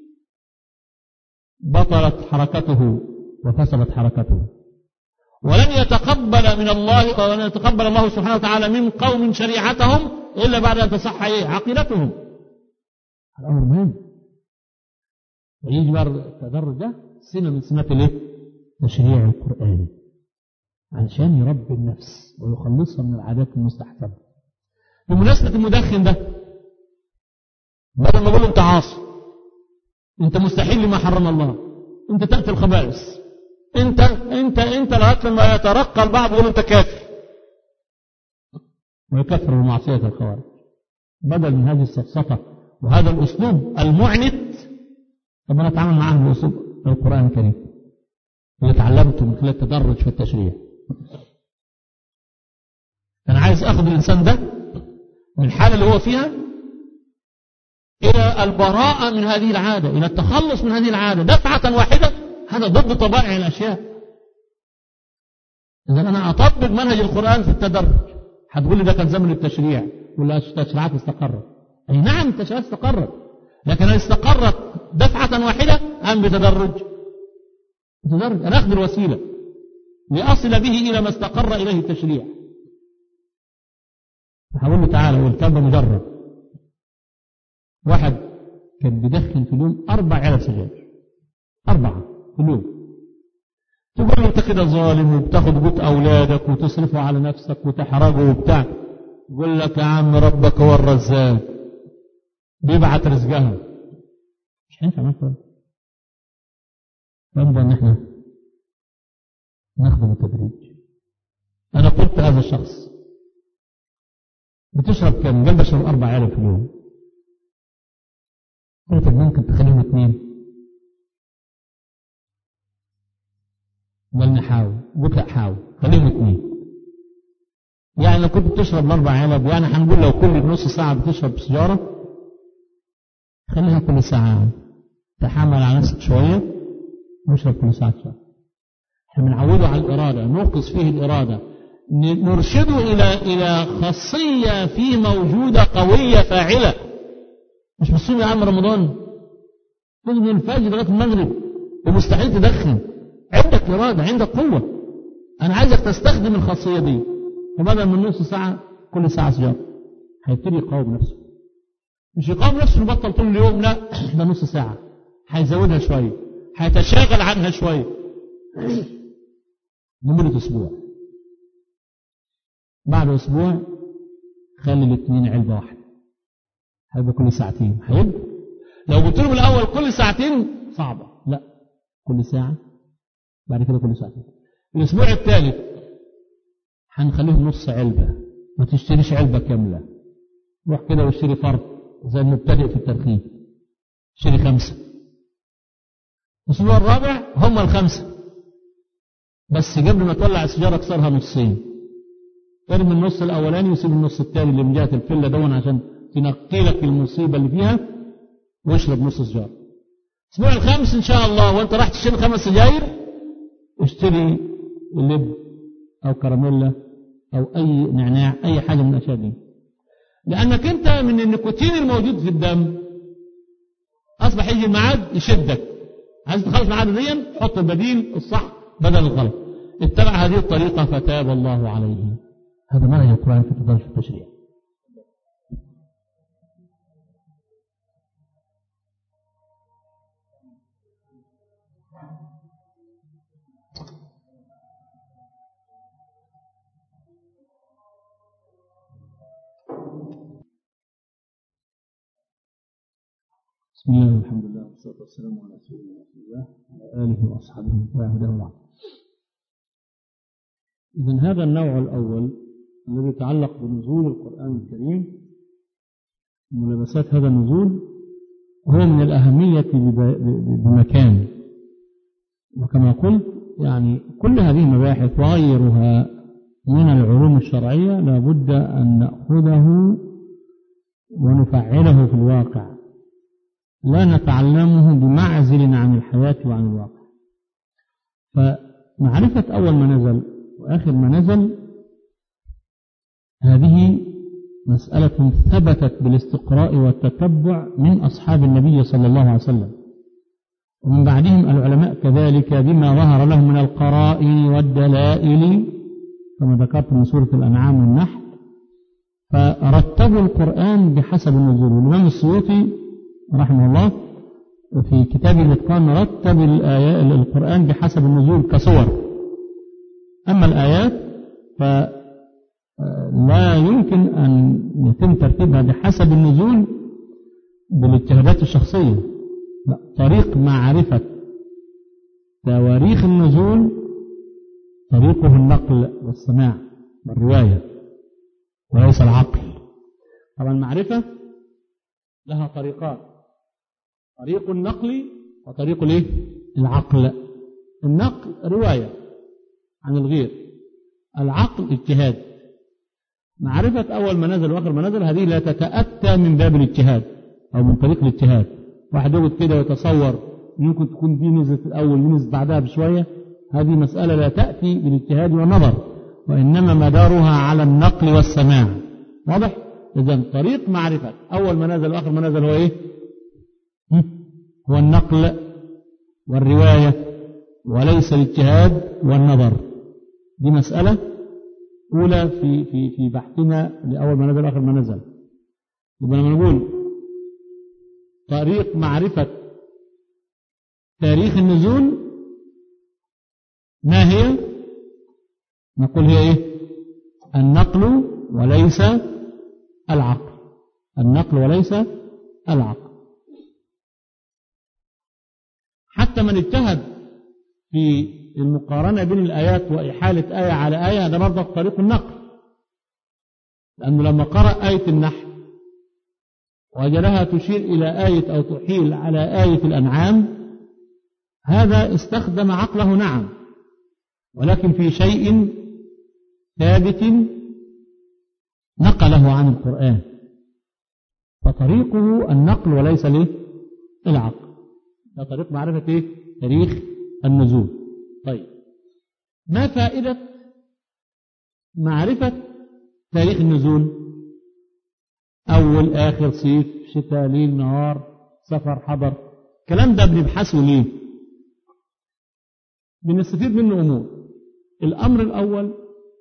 بطلت حركته وفسدت حركته. ولن يتقبل من الله ولن يتقبل الله سبحانه وتعالى من قوم شريعتهم إلا بعد أن تصح عقيدتهم. الأمر مهم. ويجي بقى التدرج ده سنة من سنات الايه؟ تشريع القرآن، علشان يربي النفس ويخلصها من العادات المستحسنة. بمناسبة المدخن ده، بدل ما اقول انت عاصي، انت مستحيل لما حرم الله، انت تأتي الخبائث، انت انت انت لغايه لما يترقى البعض يقول انت كافر ويكفر بمعصية الخوارج. بدل من هذه السفسطة وهذا الأسلوب المعنت، طب أنا أتعامل معاه بأسلوب القرآن الكريم اللي تعلمته من خلال التدرج في التشريع. أنا عايز أخذ الإنسان ده من الحالة اللي هو فيها إلى البراءة من هذه العادة، إلى التخلص من هذه العادة دفعة واحدة. هذا ضد طبائع الأشياء. إذا أنا أطبق منهج القرآن في التدرج. هتقول لي ده كان زمن التشريع ولا التشريعات استقرت؟ أي نعم التشريعات استقرت، لكن هل استقرت دفعة واحدة أم بتدرج؟ بتدرج. أنا أخذ الوسيلة لأصل به إلى ما استقر إليه التشريع. فحاول له تعالى والكلام ده مجرد. واحد كان بيدخن في اليوم أربع علب سجاير، أربعة في اليوم. تقول له أنت كده ظالم وبتاخد قوت أولادك وتصرفه على نفسك وتحرجه وبتاع. يقول لك يا عم ربك هو الرزاق بيبعت رزقها. مش هينفع نفهم. ينبغي ان احنا ناخده بالتدريج. انا قلت هذا الشخص بتشرب كم؟ قال بشرب اربع علب في اليوم. قلت ممكن تخليهم اثنين؟ قال نحاول. قلت لا حاول خليهم اثنين. يعني لو كنت بتشرب الاربع علب يعني هنقول لو كل نص ساعه بتشرب سيجاره خليها كل ساعه. تحمل على نفسك شويه واشرب كل ساعه شويه. احنا بنعوده على الاراده، نوقظ فيه الاراده، نرشده الى الى خاصيه فيه موجوده قويه فاعله. مش بتصوم يا عم رمضان لازم من الفجر لغايه المغرب ومستحيل تدخن. عندك اراده، عندك قوه. انا عايزك تستخدم الخاصيه دي. وبدل من نص ساعه كل ساعه سيجاره هيبتدي يقاوم نفسه. مش يقاوم نفسه يبطل طول اليوم، لا ده نص ساعه هيزودها شويه، هيتشاغل عنها شويه لمده اسبوع. بعد اسبوع خلي الاثنين علبه واحده، هيبقى كل ساعتين. هيبقى لو قلت له الاول كل ساعتين صعبه، لا كل ساعه، بعد كده كل ساعتين. الاسبوع الثالث هنخليهم نص علبه، ما تشتريش علبه كامله. روح كده واشتري فرد زي المبتدئ في التدخين، اشتري خمسه. الاسبوع الرابع هم الخمسه، بس قبل ما تولع السيجاره اكسرها نصين. ارمي النص الاولاني وسيب النص الثاني اللي من جهه الفله دون عشان تنقي لك المصيبه اللي فيها، واشرب نص سيجاره. الاسبوع الخامس ان شاء الله وانت راح تشتري خمس سجاير اشتري لب او كراميلا او اي نعناع، اي حاجه من الاشياء دي. لانك انت من النيكوتين الموجود في الدم اصبح يجي الميعاد يشدك. عايز تخلص من العاده دي، حط البديل الصح بدل الغلط. اتبع هذه الطريقه فتاب الله عليه. هذا منهج القرآن في تدرج التشريع. بسم الله والحمد لله والصلاة والسلام على رسول الله وعلى آله وأصحابه ومن بعد. إذن هذا النوع الأول الذي يتعلق بنزول القرآن الكريم، ملابسات هذا النزول، هو من الأهمية بمكان. وكما قلت يعني كل هذه المباحث وغيرها من العلوم الشرعية لابد أن نأخذه ونفعله في الواقع، لا نتعلمه بمعزل عن الحياة وعن الواقع. فمعرفة أول ما نزل وآخر ما نزل هذه مسألة ثبتت بالاستقراء والتتبع من أصحاب النبي صلى الله عليه وسلم، ومن بعدهم العلماء كذلك بما ظهر لهم من القرائن والدلائل كما ذكرت من سورة الأنعام والنحل. فرتبوا القرآن بحسب النزول. والإمام السيوطي رحمه الله في كتابه الإتقان رتب القرآن بحسب النزول كصور. أما الآيات فلا يمكن أن يتم ترتيبها بحسب النزول بالاجتهادات الشخصية، لا، طريق معرفة تواريخ النزول طريقه النقل والسماع والرواية وليس العقل. طبعا المعرفة لها طريقان، طريق النقل وطريق الايه؟ العقل. النقل رواية عن الغير، العقل اجتهاد. معرفة أول ما نزل وآخر ما نزل هذه لا تتأتى من باب الاجتهاد أو من طريق الاجتهاد. واحد يقعد كده ويتصور يمكن تكون دي نزلت الأول دي نزلت بعدها بشوية، هذه مسألة لا تأتي بالاجتهاد والنظر، وإنما مدارها على النقل والسماع. واضح؟ إذن طريق معرفة أول ما نزل وآخر ما نزل هو إيه؟ هو النقل والرواية وليس الاجتهاد والنظر. دي مسألة أولى في في في بحثنا لأول ما نزل آخر ما نزل. يبقى لما نقول طريق معرفة تاريخ النزول ما هي؟ نقول هي إيه؟ النقل وليس العقل. النقل وليس العقل. حتى من اجتهد في المقارنة بين الآيات وإحالة آية على آية هذا برضه طريق النقل، لأنه لما قرأ آية النحل وجدها تشير إلى آية أو تحيل على آية الأنعام هذا استخدم عقله نعم، ولكن في شيء ثابت نقله عن القرآن، فطريقه النقل وليس له العقل. ده طريق معرفة إيه؟ تاريخ النزول. طيب ما فائدة معرفة تاريخ النزول؟ أول آخر صيف شتاء ليل نهار سفر حضر، الكلام ده بنبحثه ليه؟ بنستفيد منه أمور. الأمر الأول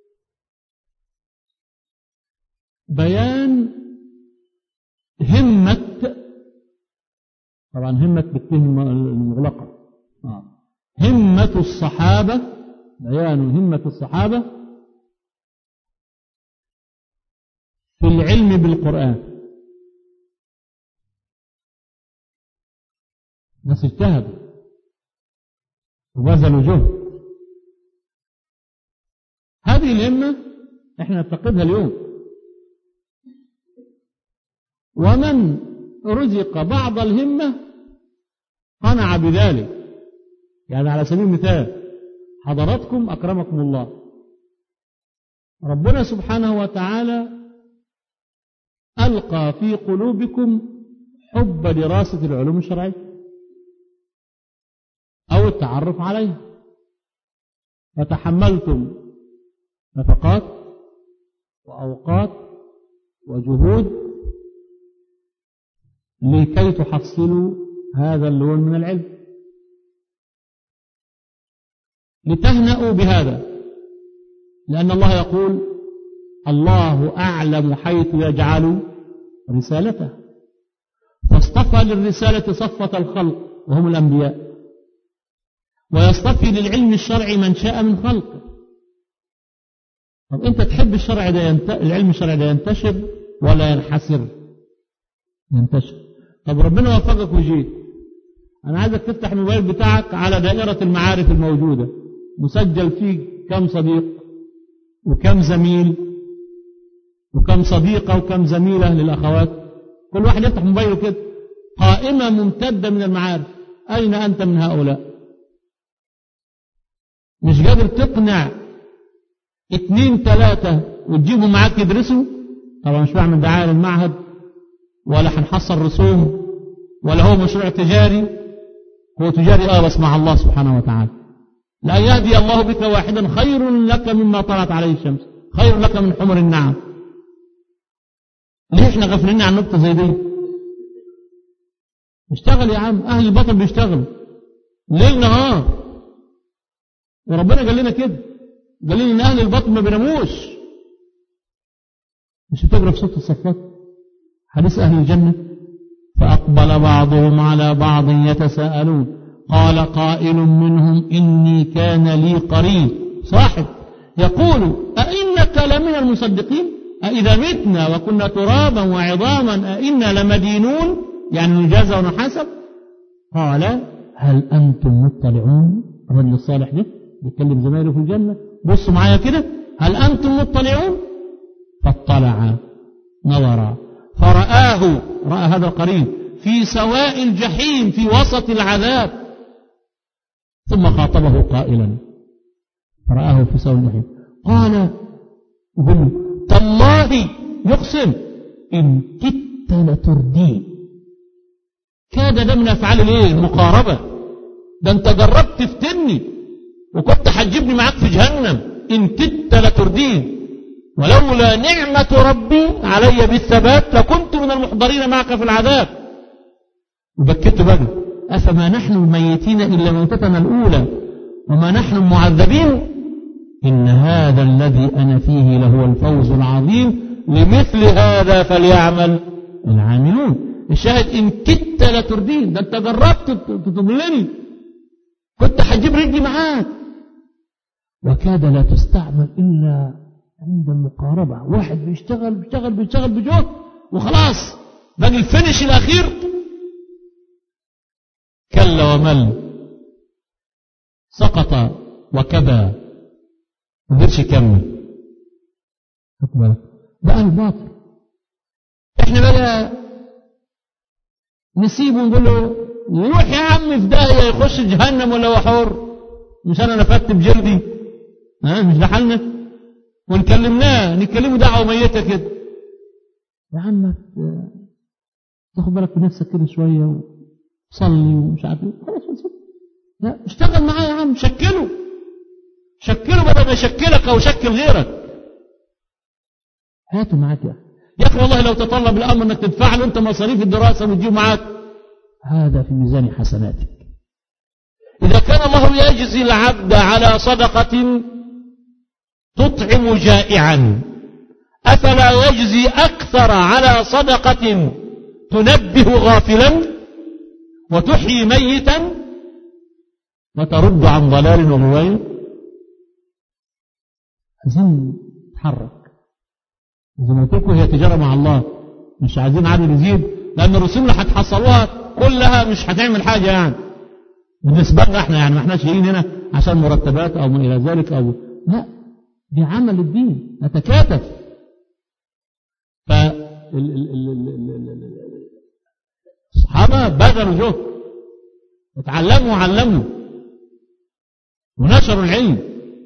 بيان همة، طبعا همة بالتهم المغلقة، همة الصحابة، بيان همة الصحابة في العلم بالقرآن. ناس اجتهدوا وبذلوا جهد. هذه الهمة احنا نفتقدها اليوم، ومن رزق بعض الهمة قنع بذلك. يعني على سبيل المثال حضراتكم أكرمكم الله، ربنا سبحانه وتعالى ألقى في قلوبكم حب دراسة العلوم الشرعية أو التعرف عليها، فتحملتم نفقات وأوقات وجهود لكي تحصلوا هذا اللون من العلم، لتهنأوا بهذا، لأن الله يقول الله أعلم حيث يجعل رسالته، فاصطفى للرسالة صفة الخلق وهم الأنبياء، ويصطفي للعلم الشرعي من شاء من خلقه. طب أنت تحب الشرع ده ينت... العلم الشرعي ده ينتشر ولا ينحسر؟ ينتشر. طب ربنا وفقك وجيت، أنا عايزك تفتح الموبايل بتاعك على دائرة المعارف الموجودة، مسجل فيه كم صديق وكم زميل وكم صديقة وكم زميلة للأخوات، كل واحد يفتح موبايله كده قائمة ممتدة من المعارف. أين أنت من هؤلاء؟ مش قادر تقنع اتنين تلاتة وتجيبهم معاك يدرسوا؟ طبعا مش بعمل دعاية للمعهد ولا هنحصل رسوم ولا هو مشروع تجاري، هو تجاري اه بس مع الله سبحانه وتعالى. لا يهدي الله بك واحدا خير لك مما طلعت عليه الشمس، خير لك من حمر النعم. ليه احنا غافلين عن نقطة زي دي؟ اشتغل يا عم، اهل البطل بيشتغلوا ليل نهار، وربنا قال لنا كده، قال لنا ان اهل البطل ما بيناموش. مش بتقرا في سورة الصفات حديث اهل الجنة؟ فاقبل بعضهم على بعض يتساءلون قال قائل منهم إني كان لي قرين صاحب يقول أئنك لمن المصدقين أئذا متنا وكنا ترابا وعظاما أئنا لمدينون، يعني نجازى ونحاسب. قال هل أنتم مطلعون؟ الرجل الصالح ده بيتكلم زمايله في الجنة، بصوا معايا كده، هل أنتم مطلعون؟ فاطلع نظر فرآه، رأى هذا القرين في سواء الجحيم في وسط العذاب، ثم خاطبه قائلا، رآه في سواء الجحيم قال قل تالله يقسم إن كدت لتردين. كاد ده من أفعال الايه؟ المقاربة. ده انت جربت تفتني وكنت هتجيبني معاك في جهنم، إن كدت لتردين ولولا نعمة ربي علي بالثبات لكنت من المحضرين معك في العذاب. وبكت بقى أفما نحن الميتين إلا موتتنا الأولى وما نحن المعذبين. إن هذا الذي أنا فيه لهو الفوز العظيم لمثل هذا فليعمل العاملون. الشاهد إن كدت لتردين، ده أنت جربت تضلني، كنت هجيب رجلي معاك. وكاد لا تستعمل إلا عند المقاربة، واحد بيشتغل بيشتغل بيشتغل بجهد وخلاص باقي الفينش الأخير، كلا ومل، سقط وكبى، ما قدرش يكمل. بقى الباطل احنا بقى نسيبه ونقول له يروح يا عم في داهيه، يخش جهنم ولا هو حر، مش انا نفدت بجلدي، ها مش ده حالنا؟ ونكلمناه نكلمه دعوه ميته كده، يا عم تاخد بالك بنفسك كده شويه وصلي ومش عارف ايه، خلاص لا اشتغل معاه يا عم، شكله شكله بدل ما يشكلك او شكل غيرك، هاته معاك يا اخي. يا اخي والله لو تطلب الامر انك تدفع له انت مصاريف الدراسه وتجيب معاك، هذا في ميزان حسناتك. اذا كان الله يجزي العبد على صدقه تطعم جائعا، افلا يجزي اكثر على صدقه تنبه غافلا وتحيي ميتا وترد عن ضلال وغوايه؟ عايزين نتحرك زي ما قلت لكم، هي تجاره مع الله، مش عايزين عدد يزيد، لان الرسوم اللي هتحصلوها كلها مش هتعمل حاجه يعني بالنسبه لنا احنا، يعني ما احناش جايين هنا عشان مرتبات او ما الى ذلك، او لا، دي عمل الدين، نتكاتف. ف الصحابه بذلوا جهد وتعلموا وعلموا ونشروا العلم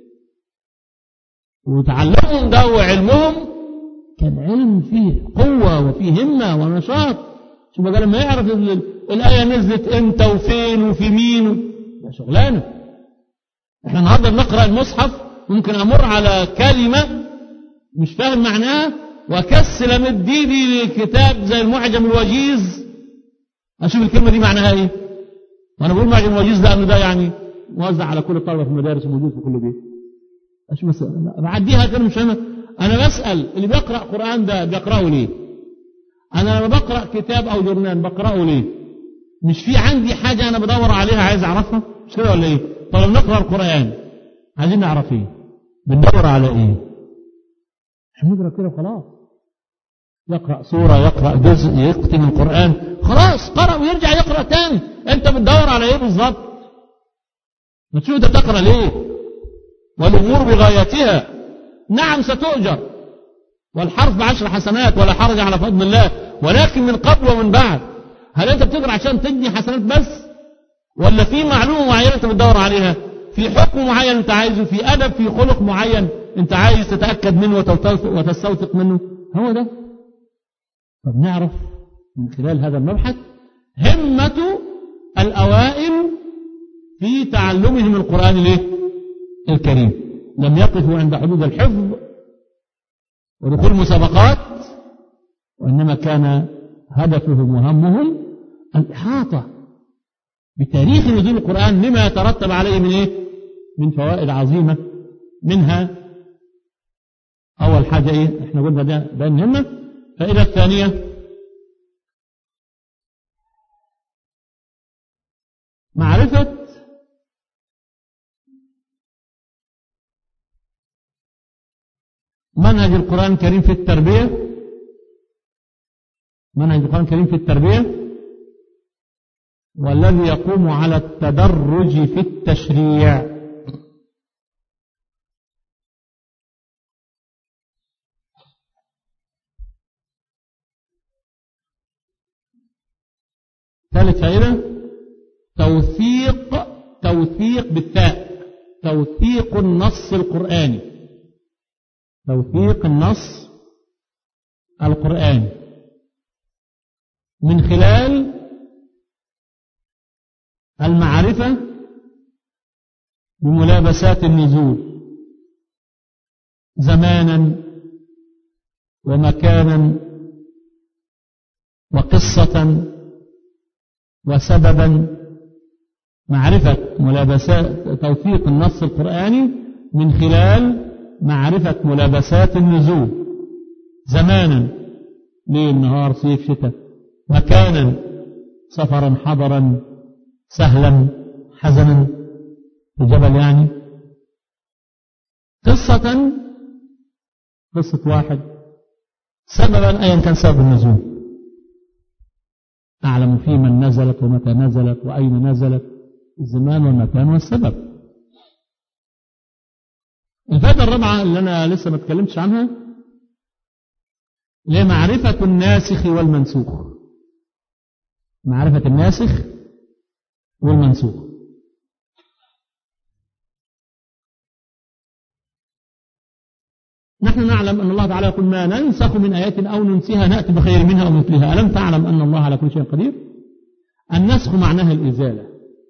وتعلموا ده، وعلمهم كان علم فيه قوة وفيه همة ونشاط. شوف بقى لما يعرف الآية نزلت امتى وفين وفي مين، ده شغلانة. احنا النهارده بنقرأ المصحف ممكن أمر على كلمة مش فاهم معناها وأكسل أمد ايدي لكتاب زي المعجم الوجيز أشوف الكلمة دي معناها إيه. وأنا بقول معجم الوجيز لأنه ده يعني موزع على كل الطلبة في المدارس وموجود في كل بيت. أشوف بس بعديها كده مش أنا أنا بسأل اللي بيقرأ قرآن ده بيقرأه ليه؟ أنا لما بقرأ كتاب أو جورنال بقرأه ليه؟ مش في عندي حاجة أنا بدور عليها عايز أعرفها؟ مش كده ولا إيه؟ طب نقرأ القرآن عايزين نعرف إيه؟ بندور على إيه؟ مش بنقرأ كده وخلاص. يقرأ سورة، يقرأ جزء، يختم القرآن، خلاص قرأ ويرجع يقرأ تاني. أنت بتدور على إيه بالظبط؟ ما تشوف أنت بتقرأ ليه؟ والأمور بغايتها. نعم ستؤجر، والحرف بعشر حسنات ولا حرج على فضل الله، ولكن من قبل ومن بعد. هل أنت بتقرأ عشان تجني حسنات بس؟ ولا في معلومة معينة أنت بتدور عليها؟ في حكم معين أنت عايزه، في أدب، في خلق معين أنت عايز تتأكد منه وتستوثق منه؟ هو ده. طب نعرف من خلال هذا المبحث همة الأوائل في تعلمهم القرآن الكريم. لم يقفوا عند حدود الحفظ ودخول مسابقات، وإنما كان هدفهم وهمهم الإحاطة بتاريخ نزول القرآن لما يترتب عليه من إيه؟ من فوائد عظيمة. منها أول حاجة إيه؟ إحنا قلنا ده ده الهمة. فإلى الثانية معرفة منهج القرآن الكريم في التربية، منهج القرآن الكريم في التربية والذي يقوم على التدرج في التشريع. ثالث فائدة توثيق توثيق بالثاء توثيق النص القرآني، توثيق النص القرآني من خلال المعرفة بملابسات النزول زمانا ومكانا وقصة وسببا. معرفة ملابسات توثيق النص القرآني من خلال معرفة ملابسات النزول زمانا، ليل نهار صيف شتاء، مكانا سفرا حضرا سهلا حزنا في جبل يعني، قصة قصة واحد سببا أيا كان سبب النزول، أعلم في من نزلت ومتى نزلت وأين نزلت، الزمان والمكان والسبب. الفائدة الرابعة اللي أنا لسه ما اتكلمتش عنها هي معرفة الناسخ والمنسوخ. معرفة الناسخ والمنسوخ. نحن نعلم أن الله تعالى يقول ما ننسخ من آيات أو ننسيها نأتي بخير منها أو مثلها. ألم تعلم أن الله على كل شيء قدير؟ النسخ معناها الإزالة.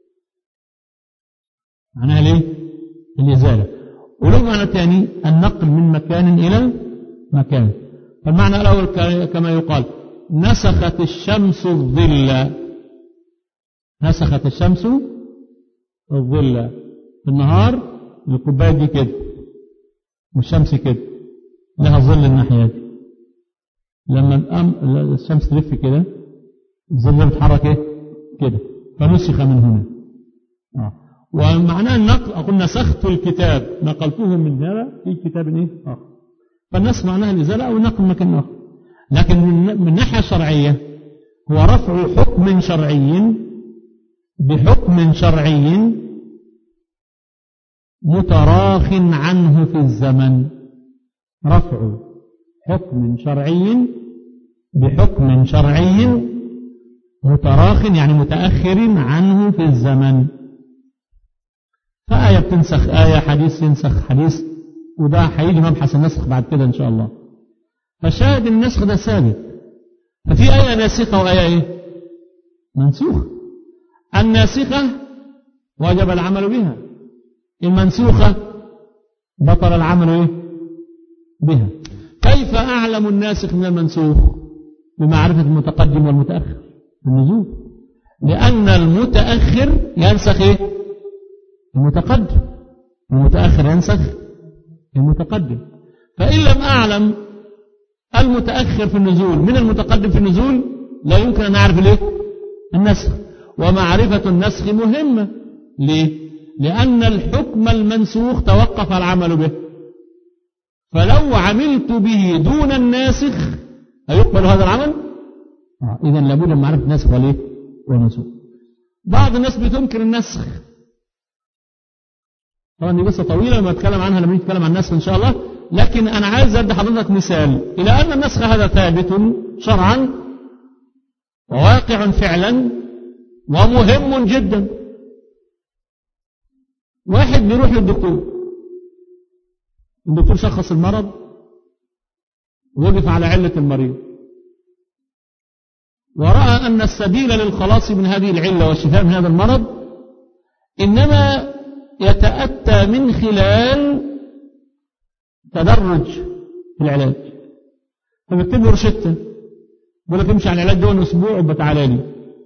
معناها ليه؟ الإزالة. وله معنى ثاني النقل من مكان إلى مكان. فالمعنى الأول كما يقال نسخت الشمس الظل، نسخت الشمس الظل في النهار، الكوباية دي كده والشمس كده لها ظل الناحية دي، لما الشمس تلف كده الظل بيتحرك ايه كده، فنسخ من هنا. آه. ومعناه النقل أقول نسخت الكتاب، نقلته من هنا في كتاب ايه آخر. فالنسخ معناها الإزالة أو النقل مكان آخر. لكن من الناحية الشرعية هو رفع حكم شرعي بحكم شرعي متراخ عنه في الزمن. رفع حكم شرعي بحكم شرعي متراخ يعني متأخر عنه في الزمن. فآية بتنسخ آية، حديث ينسخ حديث، وده هيجي مبحث النسخ بعد كده إن شاء الله. فشاهد النسخ ده ثابت. ففي آية ناسخة وآية إيه؟ منسوخة. الناسخة وجب العمل بها، المنسوخة بطل العمل إيه؟ بها. كيف أعلم الناسخ من المنسوخ؟ بمعرفة المتقدم والمتأخر في النزول، لأن المتأخر ينسخ إيه؟ المتقدم، المتأخر ينسخ المتقدم. فإن لم أعلم المتأخر في النزول من المتقدم في النزول لا يمكن أن أعرف ليه النسخ. ومعرفة النسخ مهمة. ليه؟ لأن الحكم المنسوخ توقف العمل به، فلو عملت به دون الناسخ أيقبل هذا العمل؟ آه. إذا لابد من معرفة النسخ وليه والمنسوخ. بعض الناس بتنكر النسخ، طبعا دي قصة طويلة لما نتكلم عنها لما نتكلم عن النسخ إن شاء الله، لكن أنا عايز أدي حضرتك مثال إلى أن النسخ هذا ثابت شرعا وواقع فعلا ومهم جدا. واحد بيروح للدكتور، الدكتور شخص المرض ووقف على علة المريض ورأى أن السبيل للخلاص من هذه العلة والشفاء من هذا المرض إنما يتأتى من خلال تدرج في العلاج. فبيكتب له روشته يقول لك امشي على العلاج ده اسبوع وبتعالى لي،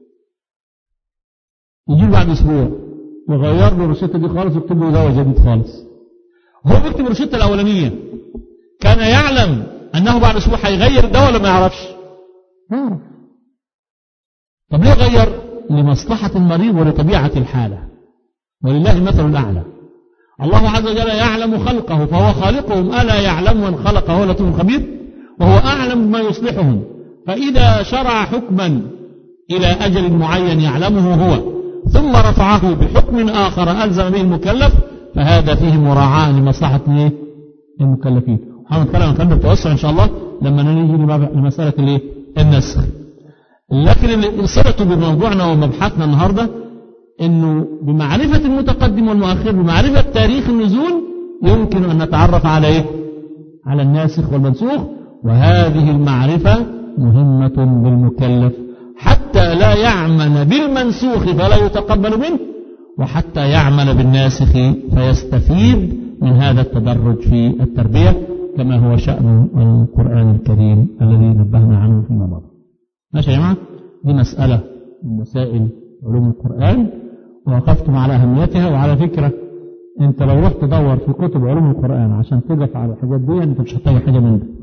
يجي بعد اسبوع وغير له الروشته دي خالص ويكتب له دواء جديد خالص. هو بيكتب الروشته الاولانيه كان يعلم انه بعد اسبوع هيغير الدواء ولا ما يعرفش؟ ما يعرف. طب ليه غير؟ لمصلحه المريض ولطبيعه الحاله، ولله المثل الاعلى. الله عز وجل يعلم خلقه فهو خالقهم، ألا يعلم من خلق هو لطيف خبير، وهو أعلم بما يصلحهم. فإذا شرع حكما إلى أجل معين يعلمه هو ثم رفعه بحكم آخر ألزم به المكلف فهذا فيه مراعاة لمصلحة المكلفين. هنتكلم عن كلام التوسع إن شاء الله لما نيجي لمسألة النسخ. لكن الصلة بموضوعنا ومبحثنا النهارده إنه بمعرفة المتقدم والمؤخر، بمعرفة تاريخ النزول يمكن أن نتعرف على إيه؟ على الناسخ والمنسوخ. وهذه المعرفة مهمة بالمكلف حتى لا يعمل بالمنسوخ فلا يتقبل منه، وحتى يعمل بالناسخ فيستفيد من هذا التدرج في التربية كما هو شأن القرآن الكريم الذي نبهنا عنه فيما مضى. ماشي يا جماعة؟ دي مسألة من مسائل علوم القرآن ووقفتم على أهميتها. وعلى فكرة انت لو رحت تدور في كتب علوم القرآن عشان تقف على الحاجات دي انت مش هتلاقي حاجة من ده،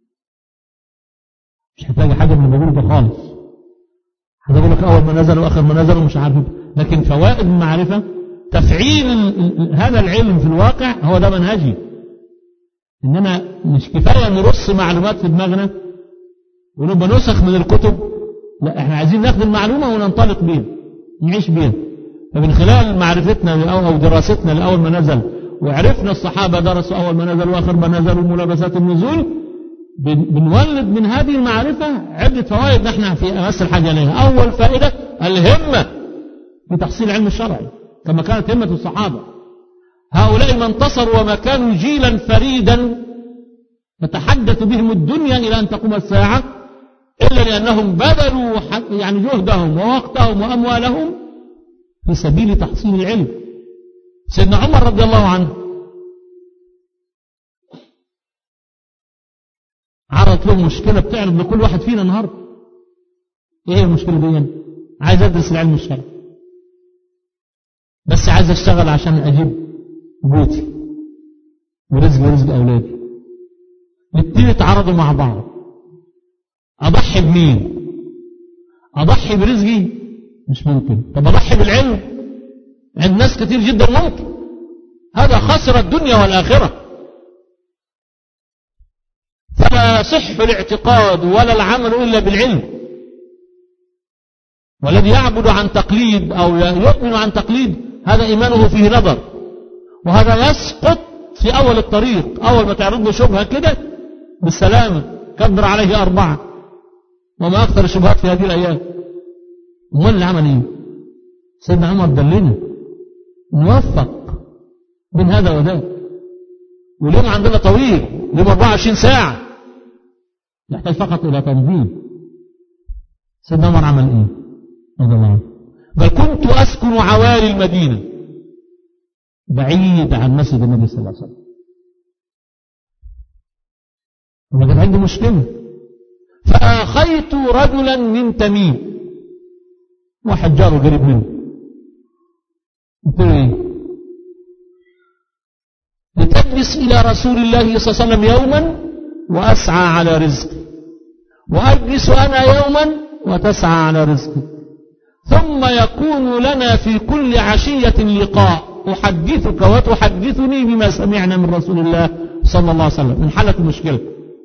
مش هتلاقي حاجة من الموجود ده خالص. هتقول لك اول ما نزل واخر ما نزل ومش عارف. لكن فوائد المعرفة تفعيل هذا العلم في الواقع هو ده منهجي. انما مش كفاية نرص معلومات في دماغنا ونبقى نسخ من الكتب، لا احنا عايزين ناخد المعلومة وننطلق بيها نعيش بيها. فمن خلال معرفتنا أو دراستنا لأول ما نزل وعرفنا الصحابة درسوا أول ما نزل وآخر ما نزل وملابسات النزول، بنولد من هذه المعرفة عدة فوائد نحن في أمس الحاجة إليها. أول فائدة الهمة في تحصيل العلم الشرعي كما كانت همة الصحابة. هؤلاء ما انتصروا وما كانوا جيلا فريدا تتحدث بهم الدنيا إلى أن تقوم الساعة إلا لأنهم بذلوا يعني جهدهم ووقتهم وأموالهم في سبيل تحصيل العلم. سيدنا عمر رضي الله عنه عرضت له مشكلة بتعرض لكل واحد فينا النهاردة. ايه هي المشكلة دي؟ عايز ادرس العلم الشرعي بس عايز اشتغل عشان اجيب بيوتي ورزق ورزق اولادي. الاثنين اتعرضوا مع بعض. اضحي بمين؟ اضحي برزقي؟ مش ممكن. طب اضحي بالعلم؟ عند ناس كتير جدا ممكن. هذا خسر الدنيا والاخره. فلا يصح الاعتقاد ولا العمل الا بالعلم. والذي يعبد عن تقليد او يؤمن عن تقليد هذا ايمانه فيه نظر، وهذا يسقط في اول الطريق. اول ما تعرض له شبهه كده بالسلامه كبر عليه اربعه، وما اكثر الشبهات في هذه الايام. امال اللي عمل ايه؟ سيدنا عمر دلنا نوفق بين هذا وذاك. واليوم عندنا طويل، اليوم أربعة وعشرين ساعه يحتاج فقط الى تنظيم. سيدنا عمر عمل ايه رضي الله عنه؟ بل كنت اسكن عوالي المدينه بعيد عن مسجد النبي صلى الله عليه وسلم. وكان عندي مشكله فاخيت رجلا من تميم، واحد جاره قريب منه. قلت له ايه؟ لتجلس الى رسول الله صلى الله عليه وسلم يوما واسعى على رزقي، واجلس انا يوما وتسعى على رزقي، ثم يكون لنا في كل عشية لقاء أحدثك وتحدثني بما سمعنا من رسول الله صلى الله عليه وسلم. من حلت المشكلة.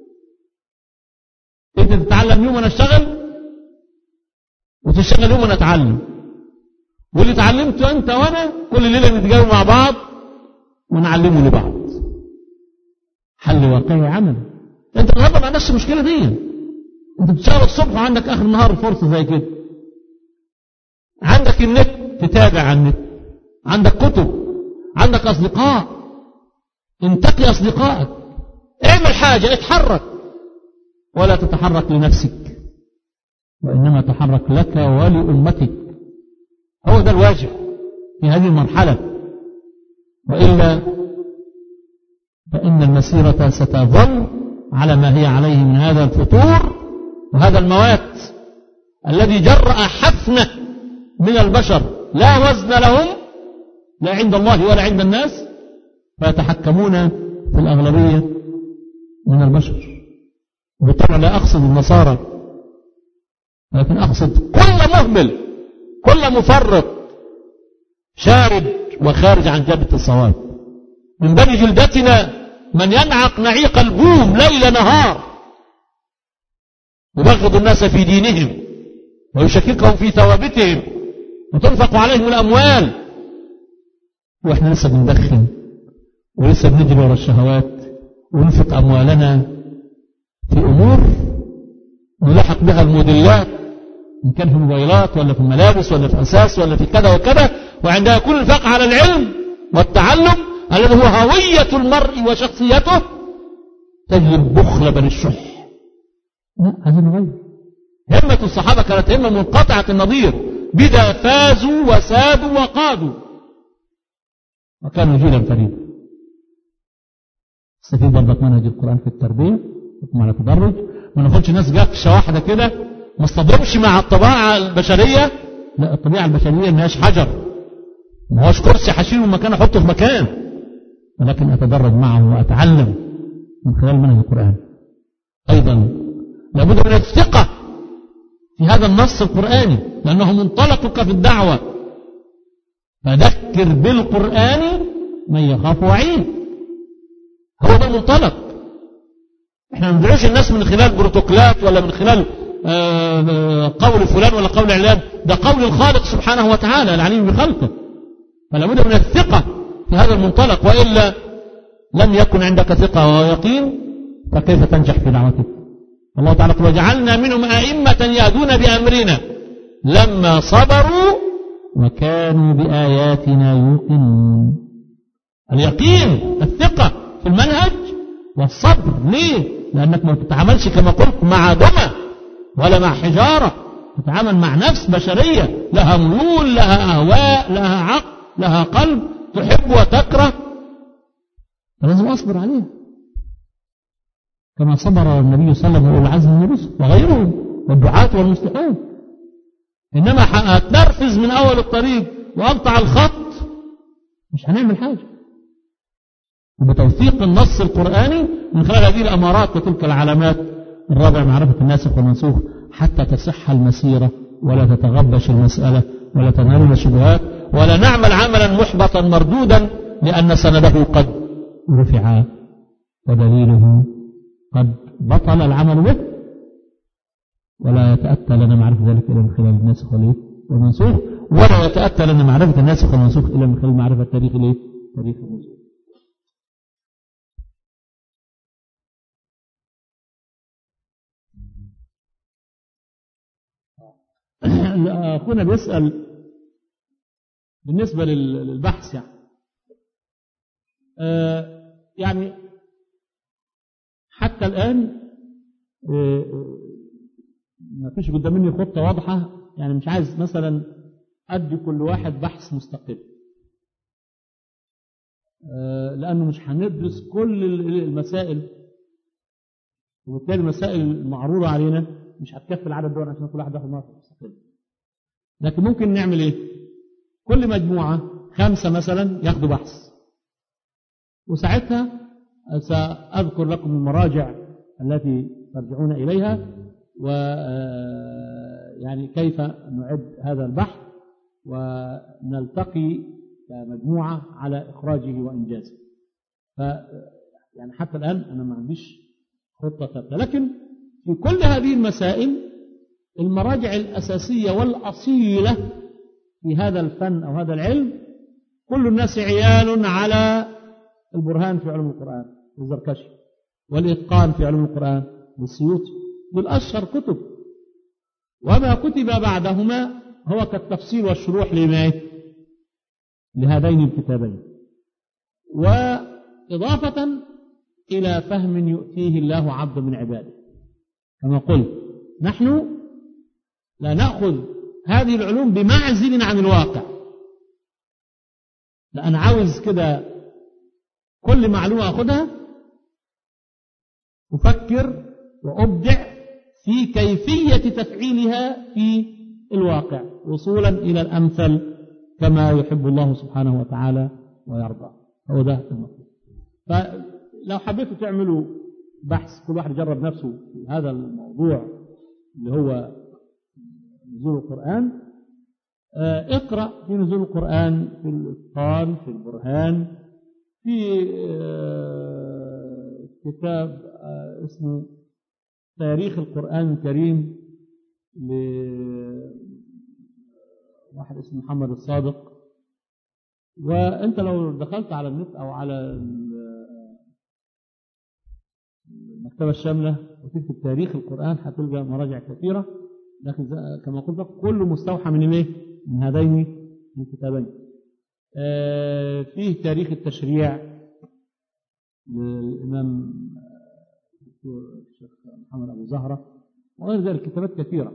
انت تتعلم يوم انا اشتغل وتشتغل يوم انا اتعلم، واللي اتعلمته انت وانا كل ليلة نتجاوب مع بعض ونعلمه لبعض. حل واقعي عمل. انت النهارده ما عندكش المشكلة دي. انت بتشتغل الصبح وعندك اخر النهار فرصة زي كده. عندك النت تتابع عن النت، عندك كتب، عندك اصدقاء، انتقي اصدقائك، اعمل حاجة، اتحرك. ولا تتحرك لنفسك وانما تحرك لك ولأمتك. هو ده الواجب في هذه المرحلة. وإلا فإن المسيرة ستظل على ما هي عليه من هذا الفتور وهذا الموات الذي جرأ حفنة من البشر لا وزن لهم لا عند الله ولا عند الناس، فيتحكمون في الأغلبية من البشر. وبالطبع لا أقصد النصارى، لكن أقصد كل مهمل، كل مفرط شارد وخارج عن جبهة الصواب. من بني جلدتنا من ينعق نعيق البوم ليل نهار، يبغض الناس في دينهم ويشككهم في ثوابتهم وتنفق عليهم الأموال، وإحنا لسه بندخن ولسه بنجري ورا الشهوات وننفق أموالنا في أمور نلاحق بها الموديلات، إن كان في الموبايلات ولا في الملابس ولا في أساس ولا في كذا وكذا. وعندها يكون الفقه على العلم والتعلم الذي هو هوية المرء وشخصيته تجد البخل بل الشح. لا، هذا نغير. همة الصحابة كانت همة منقطعة النظير، بذا فازوا وسادوا وقادوا وكانوا جيلا فريدا. استفيد برضك منهج القرآن في التربية حكم على تدرج. ما ناخدش ناس جافشة واحدة كده ما اصطدمش مع الطبيعة البشرية. لا، الطبيعة البشرية ما هيش حجر، ما هوش كرسي حشيله من مكان أحطه في مكان، ولكن أتدرج معه وأتعلم من خلال منهج القرآن. أيضا لابد من الثقة في هذا النص القرآني لأنه منطلقك في الدعوة. فذكر بالقرآن من يخاف وعيد، هو ده منطلق. احنا ما ندعوش الناس من خلال بروتوكولات ولا من خلال قول فلان ولا قول علان، ده قول الخالق سبحانه وتعالى العليم بخلقه. فلا بد من الثقة في هذا المنطلق، وإلا لم يكن عندك ثقة ويقين فكيف تنجح في دعوتك؟ الله تعالى قال وجعلنا منهم أئمة يهدون بأمرنا لما صبروا وكانوا بآياتنا يوقنون. اليقين، الثقة في المنهج والصبر. ليه؟ لأنك ما تتعاملش كما قلت مع دمى ولا مع حجارة، تتعامل مع نفس بشرية لها ميول، لها أهواء، لها عقل، لها قلب، تحب وتكره، فلازم أصبر عليها كما صبر النبي صلى الله عليه وسلم وأولو العزم من الرسل وغيرهم والدعاة والمصلحون. إنما هتنرفز من أول الطريق وأقطع الخط مش هنعمل حاجة. وبتوثيق النص القرآني من خلال هذه الأمارات وتلك العلامات. الرابع معرفة الناسخ والمنسوخ حتى تصح المسيرة ولا تتغبش المسألة ولا تنال الشبهات ولا نعمل عملا محبطا مردودا لأن سنده قد رفع ودليله قد بطل العمل به، ولا يتأتى لنا معرفة ذلك إلا من خلال الناسخ والمنسوخ، ولا يتأتى لنا معرفة الناسخ والمنسوخ إلا من خلال معرفة تاريخ تاريخ النزول. أخونا بيسأل بالنسبة للبحث يعني آه يعني حتى الآن آه ما فيش قدام مني خطة واضحة، يعني مش عايز مثلا أدي كل واحد بحث مستقل آه لأنه مش هندرس كل المسائل، وبالتالي المسائل المعروضة علينا مش هتكفي العدد دول عشان كل واحد ياخد موقف مستقل. لكن ممكن نعمل ايه؟ كل مجموعة خمسة مثلا ياخدوا بحث، وساعتها سأذكر لكم المراجع التي ترجعون إليها و يعني كيف نعد هذا البحث ونلتقي كمجموعة على إخراجه وإنجازه. ف يعني حتى الآن أنا ما عنديش خطة ثابتة، لكن في كل هذه المسائل المراجع الأساسية والأصيلة في هذا الفن أو هذا العلم كل الناس عيال على البرهان في علوم القرآن للزركشي، والإتقان في علوم القرآن للسيوطي، دول أشهر كتب، وما كتب بعدهما هو كالتفصيل والشروح لما لهذين الكتابين، وإضافة إلى فهم يؤتيه الله عبد من عباده. كما قلت نحن لا نأخذ هذه العلوم بمعزل عن الواقع، لا أنا عاوز كده كل معلومة أخذها أفكر وأبدع في كيفية تفعيلها في الواقع وصولا إلى الأمثل كما يحب الله سبحانه وتعالى ويرضى. هو ده المطلوب. فلو حبيتوا تعملوا بحث كل واحد يجرب نفسه في هذا الموضوع اللي هو نزول القرآن، اقرأ في نزول القرآن في الإتقان في البرهان، في كتاب اسمه تاريخ القرآن الكريم لواحد اسمه محمد الصادق. وانت لو دخلت على النت او على المكتبة الشاملة وتكتب تاريخ القرآن هتلقى مراجع كثيرة، لكن كما قلت لك كله مستوحى من ايه؟ من هذين الكتابين. آه فيه تاريخ التشريع للإمام الشيخ محمد أبو زهرة وغير ذلك، كتابات كثيرة.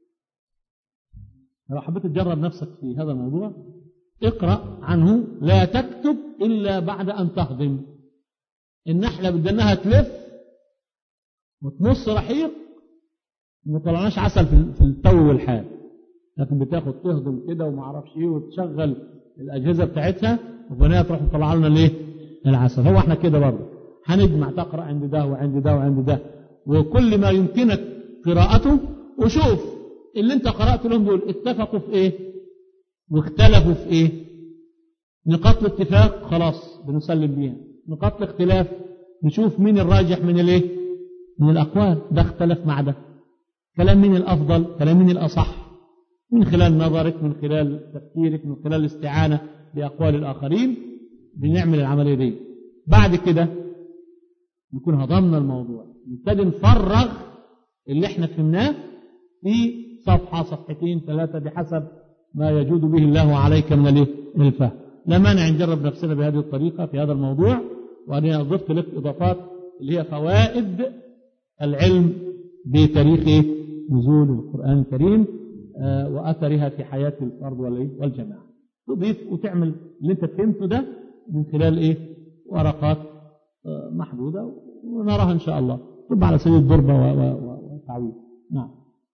لو حبيت تجرب نفسك في هذا الموضوع اقرأ عنه، لا تكتب إلا بعد أن تهضم. النحلة بدها انها تلف وتمص رحيق ما طلعناش عسل في التو والحال، لكن بتاخد تهضم كده وما اعرفش ايه وتشغل الأجهزة بتاعتها وبناها تروح تطلع لنا ليه العسل. هو احنا كده برضه هنجمع تقرأ عند ده وعند ده وعند ده، وكل ما يمكنك قراءته، وشوف اللي انت قرأت لهم دول اتفقوا في ايه واختلفوا في ايه. نقاط الاتفاق خلاص بنسلم بيها، نقاط الاختلاف نشوف مين الراجح من الايه من الأقوال، ده اختلف مع ده، كلام مين الأفضل، كلام مين الأصح، من خلال نظرك، من خلال تفكيرك، من خلال الاستعانة بأقوال الآخرين، بنعمل العملية دي. بعد كده نكون هضمنا الموضوع، نبتدي نفرغ اللي احنا فهمناه في صفحة صفحتين ثلاثة بحسب ما يجود به الله عليك من الفهم. لا مانع نجرب نفسنا بهذه الطريقة في هذا الموضوع. وأنا أضفت لك إضافات اللي هي فوائد العلم بتاريخ نزول القرآن الكريم وأثرها في حياة الفرد والجماعة. تضيف وتعمل اللي انت فهمته ده من خلال ايه ورقات محدودة، ونراها ان شاء الله تبقى على سبيل الضربة والتعويض. نعم.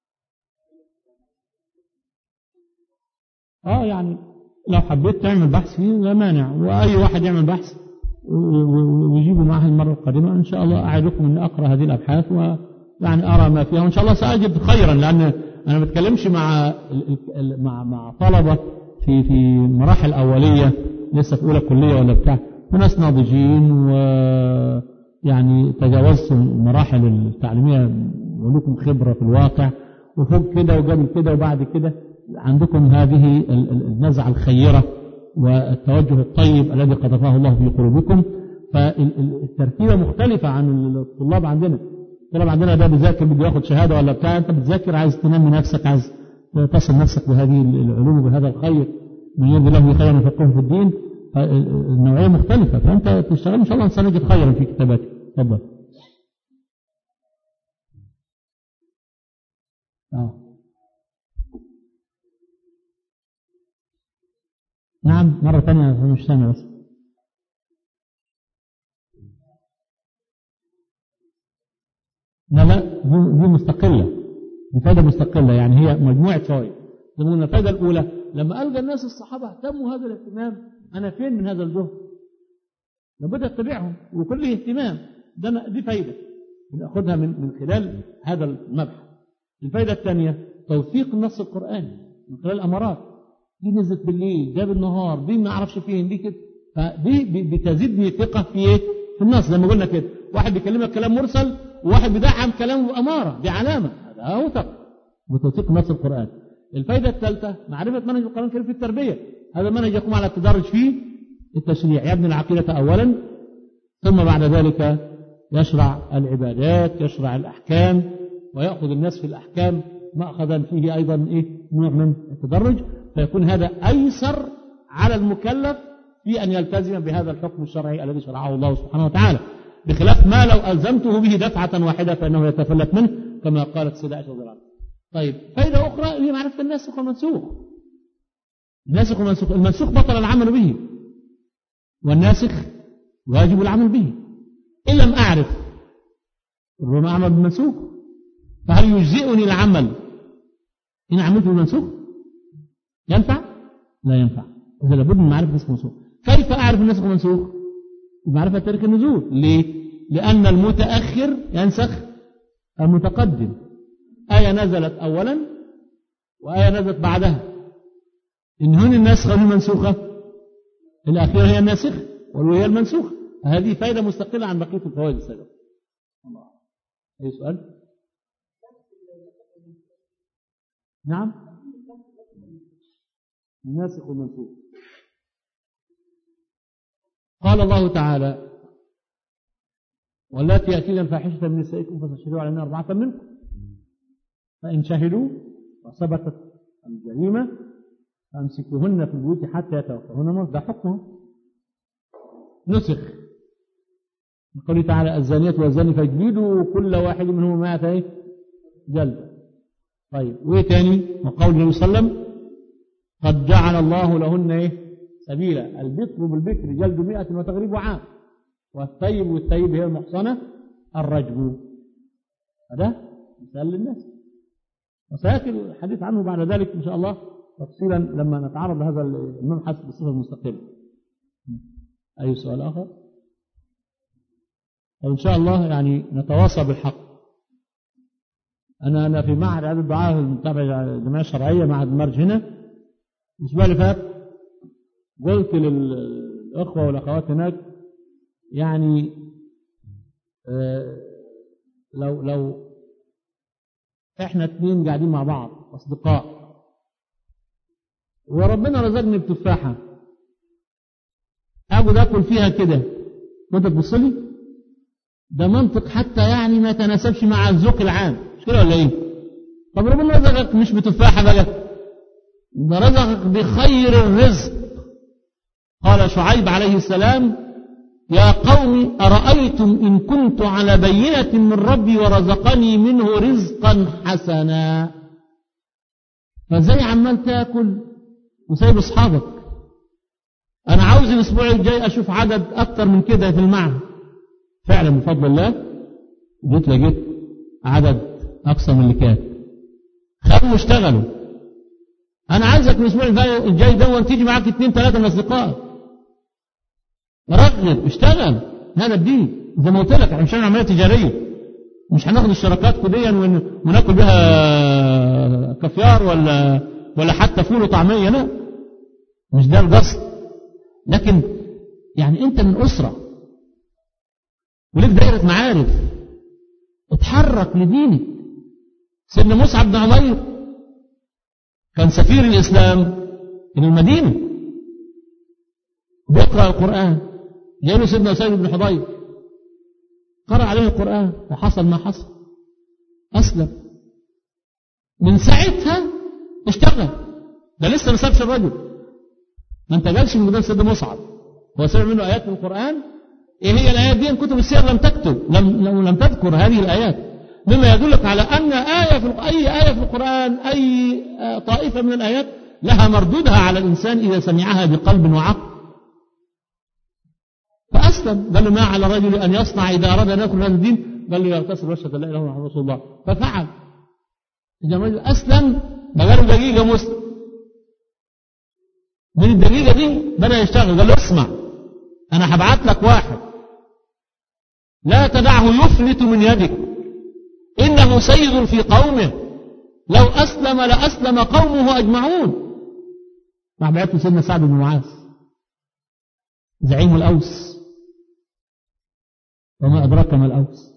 اه يعني لو حبيت تعمل بحث فيه لا مانع، واي واحد يعمل بحث ويجيبه معه المرة القادمة ان شاء الله. اعدكم ان اقرأ هذه الابحاث ويعني ارى ما فيها، وان شاء الله ساجد خيرا، لان انا ما بتكلمش مع مع مع طلبة في في مراحل أولية لسه في أولى كلية ولا بتاع، وناس ناضجين ويعني تجاوزتوا المراحل التعليمية ولكم خبرة في الواقع، وفوق كده وقبل كده وبعد كده عندكم هذه النزعة الخيرة والتوجه الطيب الذي قذفه الله في قلوبكم. فالترتيبة مختلفة عن الطلاب عندنا. الطلاب عندنا ده بيذاكر بده ياخد شهادة ولا بتاع، انت بتذاكر عايز تنمي نفسك، عايز تصل نفسك بهذه العلوم وبهذا الخير، من يرد الله خيرا يفقهه في الدين. النوعية مختلفة، فأنت تشتغل إن شاء الله سنجد خيرا في كتاباتك. تفضل. آه. نعم مرة ثانية مش سامع بس. لا لا دي مستقلة، دي فائدة مستقلة، يعني هي مجموعة فوائد. زي ما قلنا الفائدة الأولى لما ألقى الناس الصحابة اهتموا هذا الاهتمام، أنا فين من هذا الجهد؟ لابد أتبعهم وكل اهتمام، ده دي فائدة بنأخذها من من خلال هذا المبحث. الفائدة الثانية توثيق النص القرآني من خلال الأمارات، دي نزلت بالليل، ده بالنهار، دي ما أعرفش فين، دي كده، فدي بتزيدني ثقة في إيه؟ في النص. زي ما قلنا كده، واحد بيكلمك كلام مرسل وواحد بيدعم كلامه بأمارة، دي علامة، هذا أوثق بتوثيق النص القرآني. الفائدة الثالثة معرفة منهج القرآن الكريم في التربية، هذا منهج يقوم على التدرج فيه التشريع، يبني العقيدة أولا ثم بعد ذلك يشرع العبادات، يشرع الأحكام، ويأخذ الناس في الأحكام مأخذا فيه أيضا إيه؟ نوع من التدرج، فيكون هذا أيسر على المكلف في أن يلتزم بهذا الحكم الشرعي الذي شرعه الله سبحانه وتعالى، بخلاف ما لو ألزمته به دفعة واحدة فإنه يتفلت منه كما قالت سيدة عائشة رضي الله عنها. طيب فائدة أخرى هي معرفة الناسخ والمنسوخ. الناسخ والمنسوخ، المنسوخ بطل العمل به، والناسخ واجب العمل به. إن لم أعرف ربما أعمل بالمنسوخ، فهل يجزئني العمل إن عملت بالمنسوخ؟ ينفع؟ لا ينفع. إذا لابد من معرفة الناسخ والمنسوخ. كيف أعرف الناسخ والمنسوخ؟ بمعرفة تاريخ النزول. ليه؟ لأن المتأخر ينسخ المتقدم. آية نزلت أولا وآية نزلت بعدها، إن هن الناسخة والمنسوخة، الأخيرة هي الناسخ والأولى المنسوخ. هذه فائدة مستقلة عن بقية الفوائد السابقة. الله. أي سؤال؟ نعم. الناسخ والمنسوخ. قال الله تعالى: واللاتي يأتين الفاحشة من نسائكم فاستشهدوا عليهن أربعة منكم، فإن شهدوا وثبتت الجريمة فأمسكوهن في البيوت حتى يتوفاهن الموت. ده حكمه نسخ من قوله تعالى: الزانية والزاني فاجلدوا كل واحد منهما مائة جلدة. طيب وإيه تاني؟ وقول النبي صلى الله عليه وسلم: قد جعل الله لهن إيه؟ سبيلا، البكر بالبكر جلد مئة وتغريب عام، والثيب والثيب هي المحصنة الرجم. هذا مثال للناس، وسيأتي الحديث عنه بعد ذلك إن شاء الله تفصيلا لما نتعرض لهذا المبحث بصفة مستقلة. أي سؤال آخر؟ وإن شاء الله يعني نتواصى بالحق. أنا أنا في معهد إعداد الدعاة المتابع للجمعية الشرعية معهد المرج هنا الأسبوع اللي فات، قلت للأخوة والأخوات هناك يعني آه لو لو إحنا اثنين قاعدين مع بعض أصدقاء وربنا رزقني بتفاحة أقعد أكل فيها كده وأنت تبص لي، ده منطق حتى يعني ما تناسبش مع الذوق العام، مش كده ولا إيه؟ طب ربنا رزقك مش بتفاحة بقى، ده رزقك بخير الرزق. قال شعيب عليه السلام: يا قوم أرأيتم إن كنت على بينة من ربي ورزقني منه رزقا حسنا. فازاي عمال تاكل وسايب اصحابك؟ انا عاوز الاسبوع الجاي اشوف عدد اكتر من كده في المعهد. فعلا بفضل الله جيت لقيت عدد اكثر من اللي كان، خدوا واشتغلوا. انا عايزك الاسبوع الجاي ده تيجي معاك اثنين ثلاثه من اصدقائك، رغب اشتغل. هذا الدين زي ما قلت لك، احنا مش هنعمل عمليه تجاريه، مش هناخد الشراكات كليا وناكل بها كافيار ولا ولا حتى فول وطعميه، لا مش ده القصد. لكن يعني انت من اسره وليك دائره معارف، اتحرك لدينك. سيدنا مصعب بن عمير كان سفير الاسلام الى المدينه بيقرا القران، جاء له سيدنا اسيد بن حضير قرأ عليه القرآن وحصل ما حصل، أسلم. من ساعتها اشتغل، ده لسه ما سابش الرجل، ما انتقلش من مدينة سيدنا مصعب، هو سمع منه آيات من القرآن. إيه هي الآيات دي؟ كتب السير لم تكتب لم, لم تذكر هذه الآيات، مما يدلك على أن آية في أي آية في القرآن، أي طائفة من الآيات لها مردودها على الإنسان إذا سمعها بقلب وعقل. فأسلم، قال له: ما على الرجل أن يصنع إذا أراد أن يدخل هذا الدين؟ قال له: يغتسل ويشهد لا إله إلا الله محمد رسول الله. ففعل. إذا الرجل أسلم بقى له دقيقة مسلم، من الدقيقة دي بدأ يشتغل. قال له: اسمع، أنا هبعت لك واحد لا تدعه يفلت من يدك، إنه سيد في قومه، لو أسلم لأسلم قومه أجمعون. راح بعت له سيدنا سعد بن معاذ زعيم الأوس، وما أدراك ما الأوس.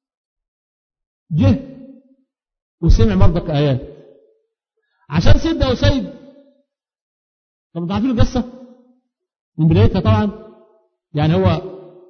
جه وسمع برضك آيات عشان سيدنا أسيد. طب تعرفين القصة من بدايتها طبعا. يعني هو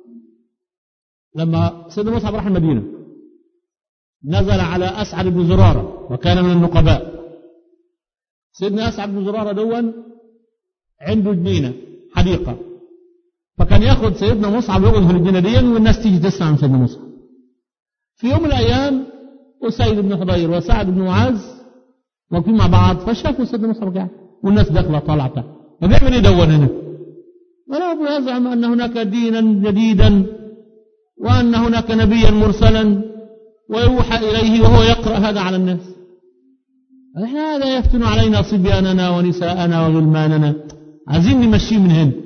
لما سيدنا مصعب راح المدينة نزل على أسعد بن زرارة وكان من النقباء. سيدنا أسعد بن زرارة دون عنده جنينة حديقة، فكان ياخد سيدنا مصعب يقعد في الجنينة دي والناس تيجي تسمع من سيدنا مصعب. في يوم من الأيام أسيد بن حضير وسعد بن معاذ واقفين مع بعض، فشافوا سيدنا مصعب قاعد والناس داخلة طالعة تحت. فبيعمل ايه دون هنا؟ ولا يزعم أن هناك دينا جديدا وأن هناك نبيا مرسلا ويوحى إليه وهو يقرأ هذا على الناس. احنا هذا يفتن علينا صبياننا ونساءنا وغلماننا، عايزين نمشيه من هنا.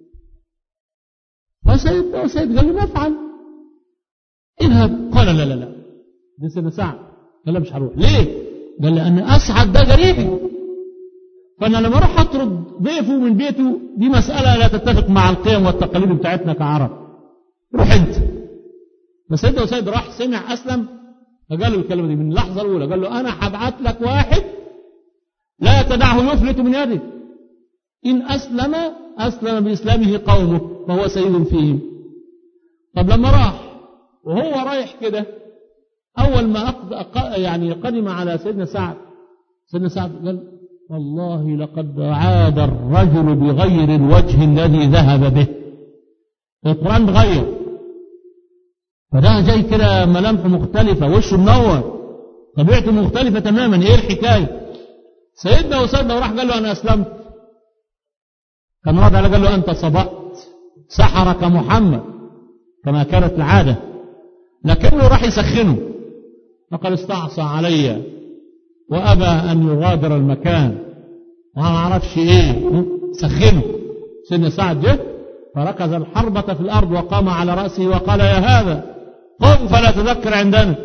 فسيد وسيد قال له: ما افعل؟ اذهب. قال: لا لا لا، ده سيدنا سعد. قال: لا مش هروح. ليه؟ قال: لأن أسعد ده قريبي، فأنا لما أروح أطرد ضيفه من بيته دي مسألة لا تتفق مع القيم والتقاليد بتاعتنا كعرب. روح أنت. فسيدنا وسيد راح سمع أسلم، فقال له الكلمة دي من اللحظة الأولى. قال له: أنا هبعت لك واحد لا تدعه يفلت من يدك، إن أسلم أسلم بإسلامه قومه فهو سيد فيهم. طب لما راح وهو رايح كده، أول ما أقض... يعني قدم على سيدنا سعد، سيدنا سعد قال: والله لقد عاد الرجل بغير الوجه الذي ذهب به. القرآن تغير، فده جاي كده ملامحه مختلفة، وشه منور، طبيعته مختلفة تماما. ايه الحكاية؟ سيدنا وسيدنا وراح قال له: أنا أسلمت. كان رد عليه قال له: أنت صبأت، سحرك محمد كما كانت العادة. لكنه راح يسخنه، فقال: استعصى علي وأبى أن يغادر المكان، وما اعرفش ايه، سخنه. سيدنا سعد جه فركز الحربة في الارض وقام على رأسه وقال يا هذا قم فلا تذكر عندنا.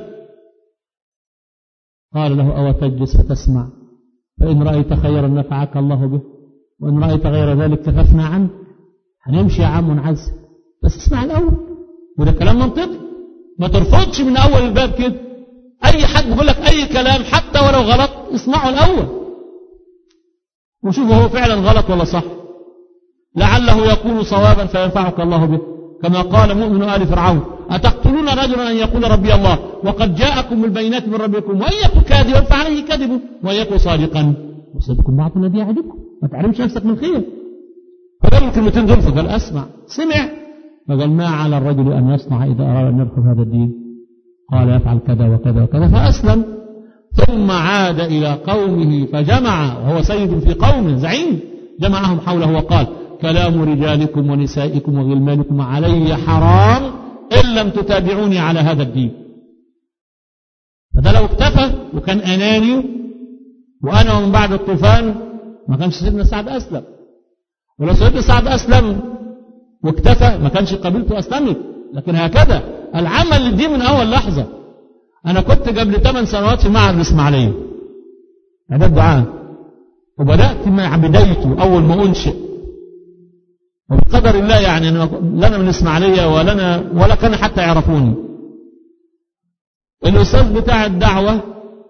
قال له أو تجلس فتسمع، فإن رأيت خيرا نفعك الله به، وإن رأيت غير ذلك كففنا عنه. هنمشي يا عم ونعز، بس اسمع الأول. وده كلام منطقي، ما ترفضش من أول الباب كده. أي حد بيقول لك أي كلام حتى ولو غلط اسمعه الأول وشوفه هو فعلا غلط ولا صح، لعله يكون صوابا فينفعك الله به. كما قال مؤمن آل فرعون أتقتلون رجلا أن يقول ربي الله وقد جاءكم بالبينات من ربكم وإن يكن كاذبا فعليه كذب وإن يكن صادقا وصدق بعض الذي يعدكم. ما تعلمش نفسك من خير. فقال الكلمتين دول فقال أسمع، سمع، فقال ما على الرجل أن يصنع إذا أراد أن يدخل هذا الدين؟ قال يفعل كذا وكذا وكذا فأسلم. ثم عاد إلى قومه فجمع، وهو سيد في قومه زعيم، جمعهم حوله وقال كلام رجالكم ونسائكم وغلمانكم علي حرام إن لم تتابعوني على هذا الدين. فده لو اكتفى وكان أناني وأنا ومن بعد الطوفان ما كانش سيدنا سعد أسلم. ولو سيدنا سعد أسلم واكتفى ما كانش قبيلته أسلمت. لكن هكذا العمل للدين من أول لحظة. أنا كنت قبل ثمان سنوات في معهد الإسماعيلية إعداد دعاء، وبدأت مع بدايته أول ما أنشئ، وبقدر الله يعني أنا لنا من الإسماعيلية ولنا ولا كان حتى يعرفوني. الأستاذ بتاع الدعوة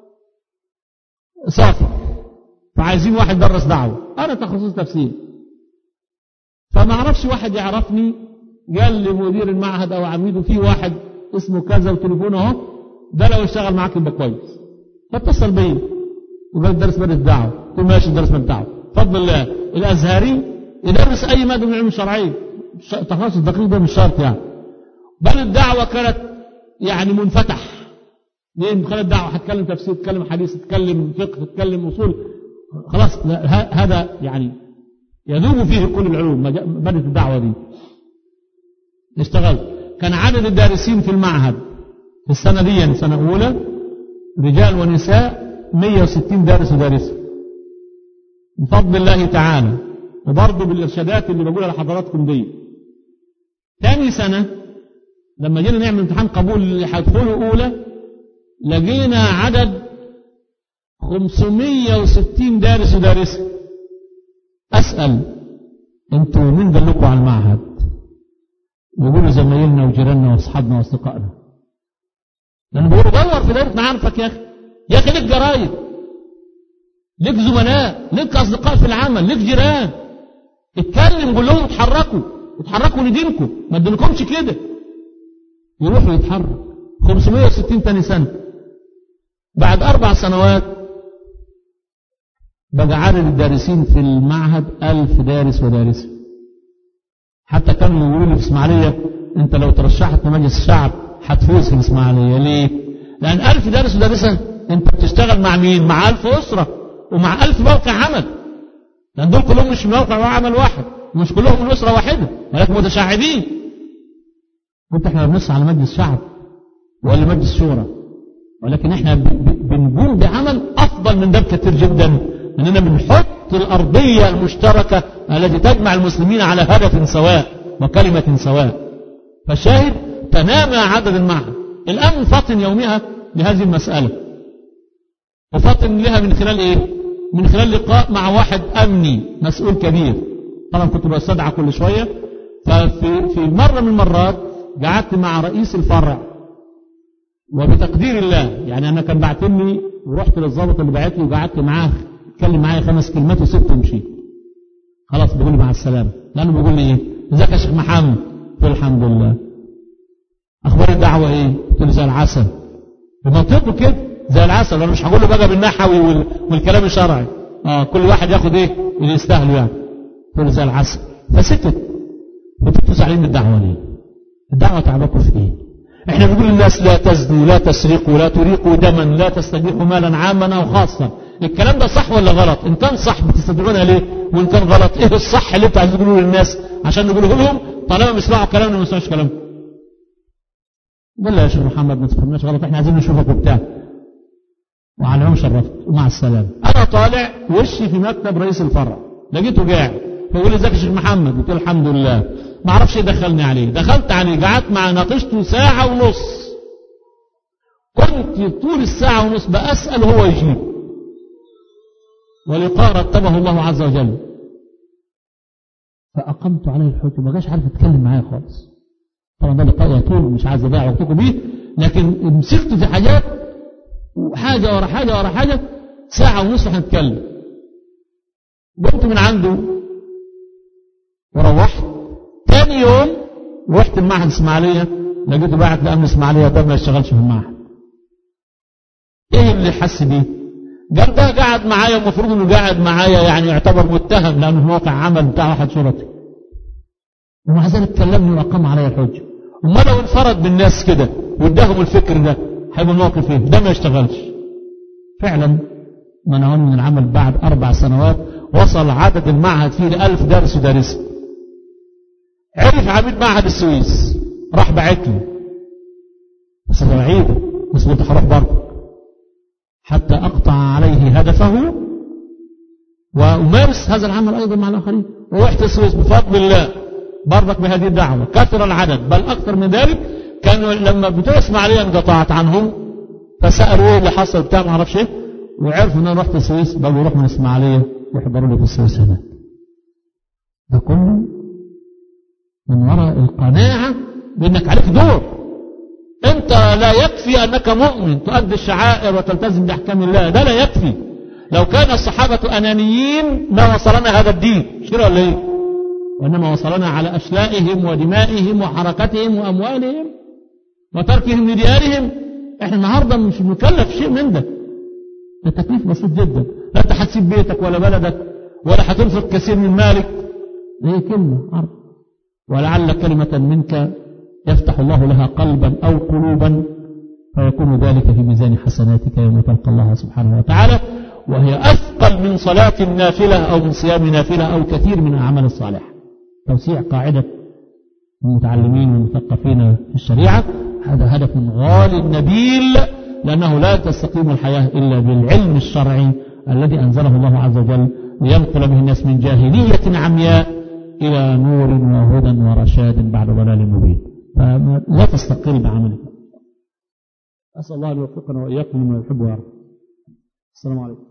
سافر فعايزين واحد درس دعوة، أنا تخصص تفسير، فما عرفش واحد يعرفني. قال لي مدير المعهد أو عميده في واحد اسمه كذا وتليفونه اهو، ده لو اشتغل معاك يبقى كويس. فاتصل بيا وقال درس مادة الدعوة. قلت له ماشي درس مادة الدعوة بفضل الله. الأزهري يدرس أي مادة من العلوم الشرعية، تخصص دقيق ده مش شرط يعني. بل الدعوة كانت يعني منفتح. ليه؟ من خلال الدعوة هتكلم تفسير، تتكلم حديث، تتكلم فقه، تتكلم أصول، خلاص هذا يعني يذوب فيه كل العلوم. مادة الدعوة دي اشتغلت. كان عدد الدارسين في المعهد في السنة دي سنة أولى رجال ونساء مئة وستين دارس ودارسة بفضل الله تعالى، وبرضه بالإرشادات اللي بقولها لحضراتكم دي. ثاني سنة لما جينا نعمل امتحان قبول اللي هيدخلوا أولى لقينا عدد خمسمئة وستين دارس ودارسة. أسأل أنتوا مين دلكوا على المعهد؟ يقولوا زمايلنا وجيراننا واصحابنا واصدقائنا. لأنه بيقولوا دور في دايرة معارفك يا أخي. يا أخي لك جرايد، لك زملاء، لك أصدقاء في العمل، لك جيران. اتكلم قول لهم اتحركوا، اتحركوا لدينكم، ما ادينكمش كده. يروحوا يتحرك. خمسمئة وستين تاني سنة. بعد أربع سنوات بقى عدد الدارسين في المعهد ألف دارس ودارسة. حتى كانوا يقولوا لي في الإسماعيلية أنت لو ترشحت لمجلس الشعب هتفوز في الإسماعيلية. ليه؟ لأن ألف دارس ودارسة أنت بتشتغل مع مين؟ مع ألف أسرة ومع ألف موقع عمل. لأن دول كلهم مش موقع عمل واحد، ومش كلهم من أسرة واحدة، ولكن متشعبين. وأنت احنا بنسعى على مجلس شعب ولا مجلس شورى، ولكن احنا بنقوم بعمل أفضل من ده كثير جدا، أننا بنحط الأرضية المشتركة التي تجمع المسلمين على هدف سواء وكلمة سواء. فالشاهد تنامى عدد المعهد. الآن فاطن يومها لهذه المسألة، وفاطن لها من خلال إيه؟ من خلال لقاء مع واحد أمني مسؤول كبير. طبعا كنت بستدعى كل شوية. ففي في مرة من المرات قعدت مع رئيس الفرع، وبتقدير الله يعني أنا كان بعتني ورحت للضابط اللي بعتني وقعدت معاه اتكلم معايا خمس كلمات وسبته ومشيت. خلاص بيقول لي مع السلامة، لأنه بيقول لي إيه؟ ازيك يا شيخ محمد؟ قلت له الحمد لله. أخبار الدعوة إيه؟ قلت له زي العسل. بمنطقه كده زي العسل. أنا مش هقول له بقى بالنحوي والكلام الشرعي. آه كل واحد ياخد إيه اللي يستاهله يعني. قلت له زي العسل. فسكت. وانتوا زعلانين من الدعوة ليه؟ الدعوة تعبكم في إيه؟ احنا بنقول للناس لا تزنوا، لا تسرقوا، لا تريقوا دما، لا تستبيحوا مالا عاما أو خاصا. الكلام ده صح ولا غلط؟ إن كان صح بتستدعونها ليه؟ وإن كان غلط إيه الصح اللي أنتوا عايزين تقولوه للناس عشان نقوله لهم طالما بيسمعوا كلامنا وما يسمعوش كلامنا؟ قال لا يا شيخ محمد ما تفهمناش غلط، احنا عايزين نشوفك وبتاع. وعلى العموم شرفت ومع السلامة. أنا طالع وشي في مكتب رئيس الفرع لقيته قاعد فيقول لي ازيك يا شيخ محمد؟ قلت له الحمد لله. ما اعرفش ايه دخلني عليه. دخلت عليه قعدت معاه ناقشته ساعة ونص. كنت طول الساعة ونص بأسأل وهو يجيب. ولقاء رتبه الله عز وجل. فأقمت عليه الحجة ما جاش عارف يتكلم معايا خالص. طبعا ده لقاء يطول مش عايز أضيع وقتكم بيه، لكن مسكت في حاجات وحاجة ورا حاجة ورا حاجة ساعة ونص هنتكلم. قمت من عنده وروحت. تاني يوم رحت المعهد الإسماعيلية لقيته باعت لأمن الإسماعيلية ده ما يشتغلش في المعهد. إيه اللي حس بيه؟ قال ده قاعد معايا المفروض إنه قاعد معايا يعني يعتبر متهم لأنه في موقع عمل بتاع واحد شرطي. ومع ذلك كلمني وأقام علي الحجة. وما لو انفرد بالناس كده واداهم الفكر ده هيبقى الموقف إيه؟ ده ما يشتغلش. فعلا منعوني من العمل بعد أربع سنوات وصل عدد المعهد فيه لألف دارس ودارسة. عرف عميد معهد السويس راح بعت لي بس أنا بعيده بس قلت هروح برضه حتى أقطع عليه هدفه وأمارس هذا العمل أيضا مع الآخرين. ورحت السويس بفضل الله برضك بهذه الدعوة. كثر العدد بل أكثر من ذلك. كانوا لما بتوع إسماعيلية انقطعت عنهم فسألوا ايه اللي حصل بتاع ما اعرفش ايه وعرفوا ان انا رحت السويس بقوا يروحوا من اسماعيليه يحضروا لي في السويس هناك. ده كله من وراء القناعه بانك عليك دور. انت لا يكفي انك مؤمن تؤدي الشعائر وتلتزم باحكام الله، ده لا يكفي. لو كان الصحابه انانيين ما وصلنا هذا الدين، مش كده ولا ايه؟ وانما وصلنا على اشلائهم ودمائهم وحركتهم واموالهم وتركهم لديارهم. احنا النهارده مش مكلف شيء من ده. ده تكليف بسيط جدا. لا انت هتسيب بيتك ولا بلدك ولا هتنفق كثير من مالك. هي كلمه عرض. ولعل كلمه منك يفتح الله لها قلبا او قلوبا فيكون ذلك في ميزان حسناتك يوم تلقى الله سبحانه وتعالى، وهي اثقل من صلاه النافله او من صيام نافله او كثير من الاعمال الصالحه. توسيع قاعده المتعلمين والمثقفين في الشريعه هذا هدف غالي نبيل، لأنه لا تستقيم الحياة إلا بالعلم الشرعي الذي أنزله الله عز وجل لينقل به الناس من جاهلية عمياء إلى نور وهدى ورشاد بعد ضلال مبين. فلا تستقل بعملك. أسأل الله أن يوفقنا وإياكم لما يحب ويرضى. السلام عليكم.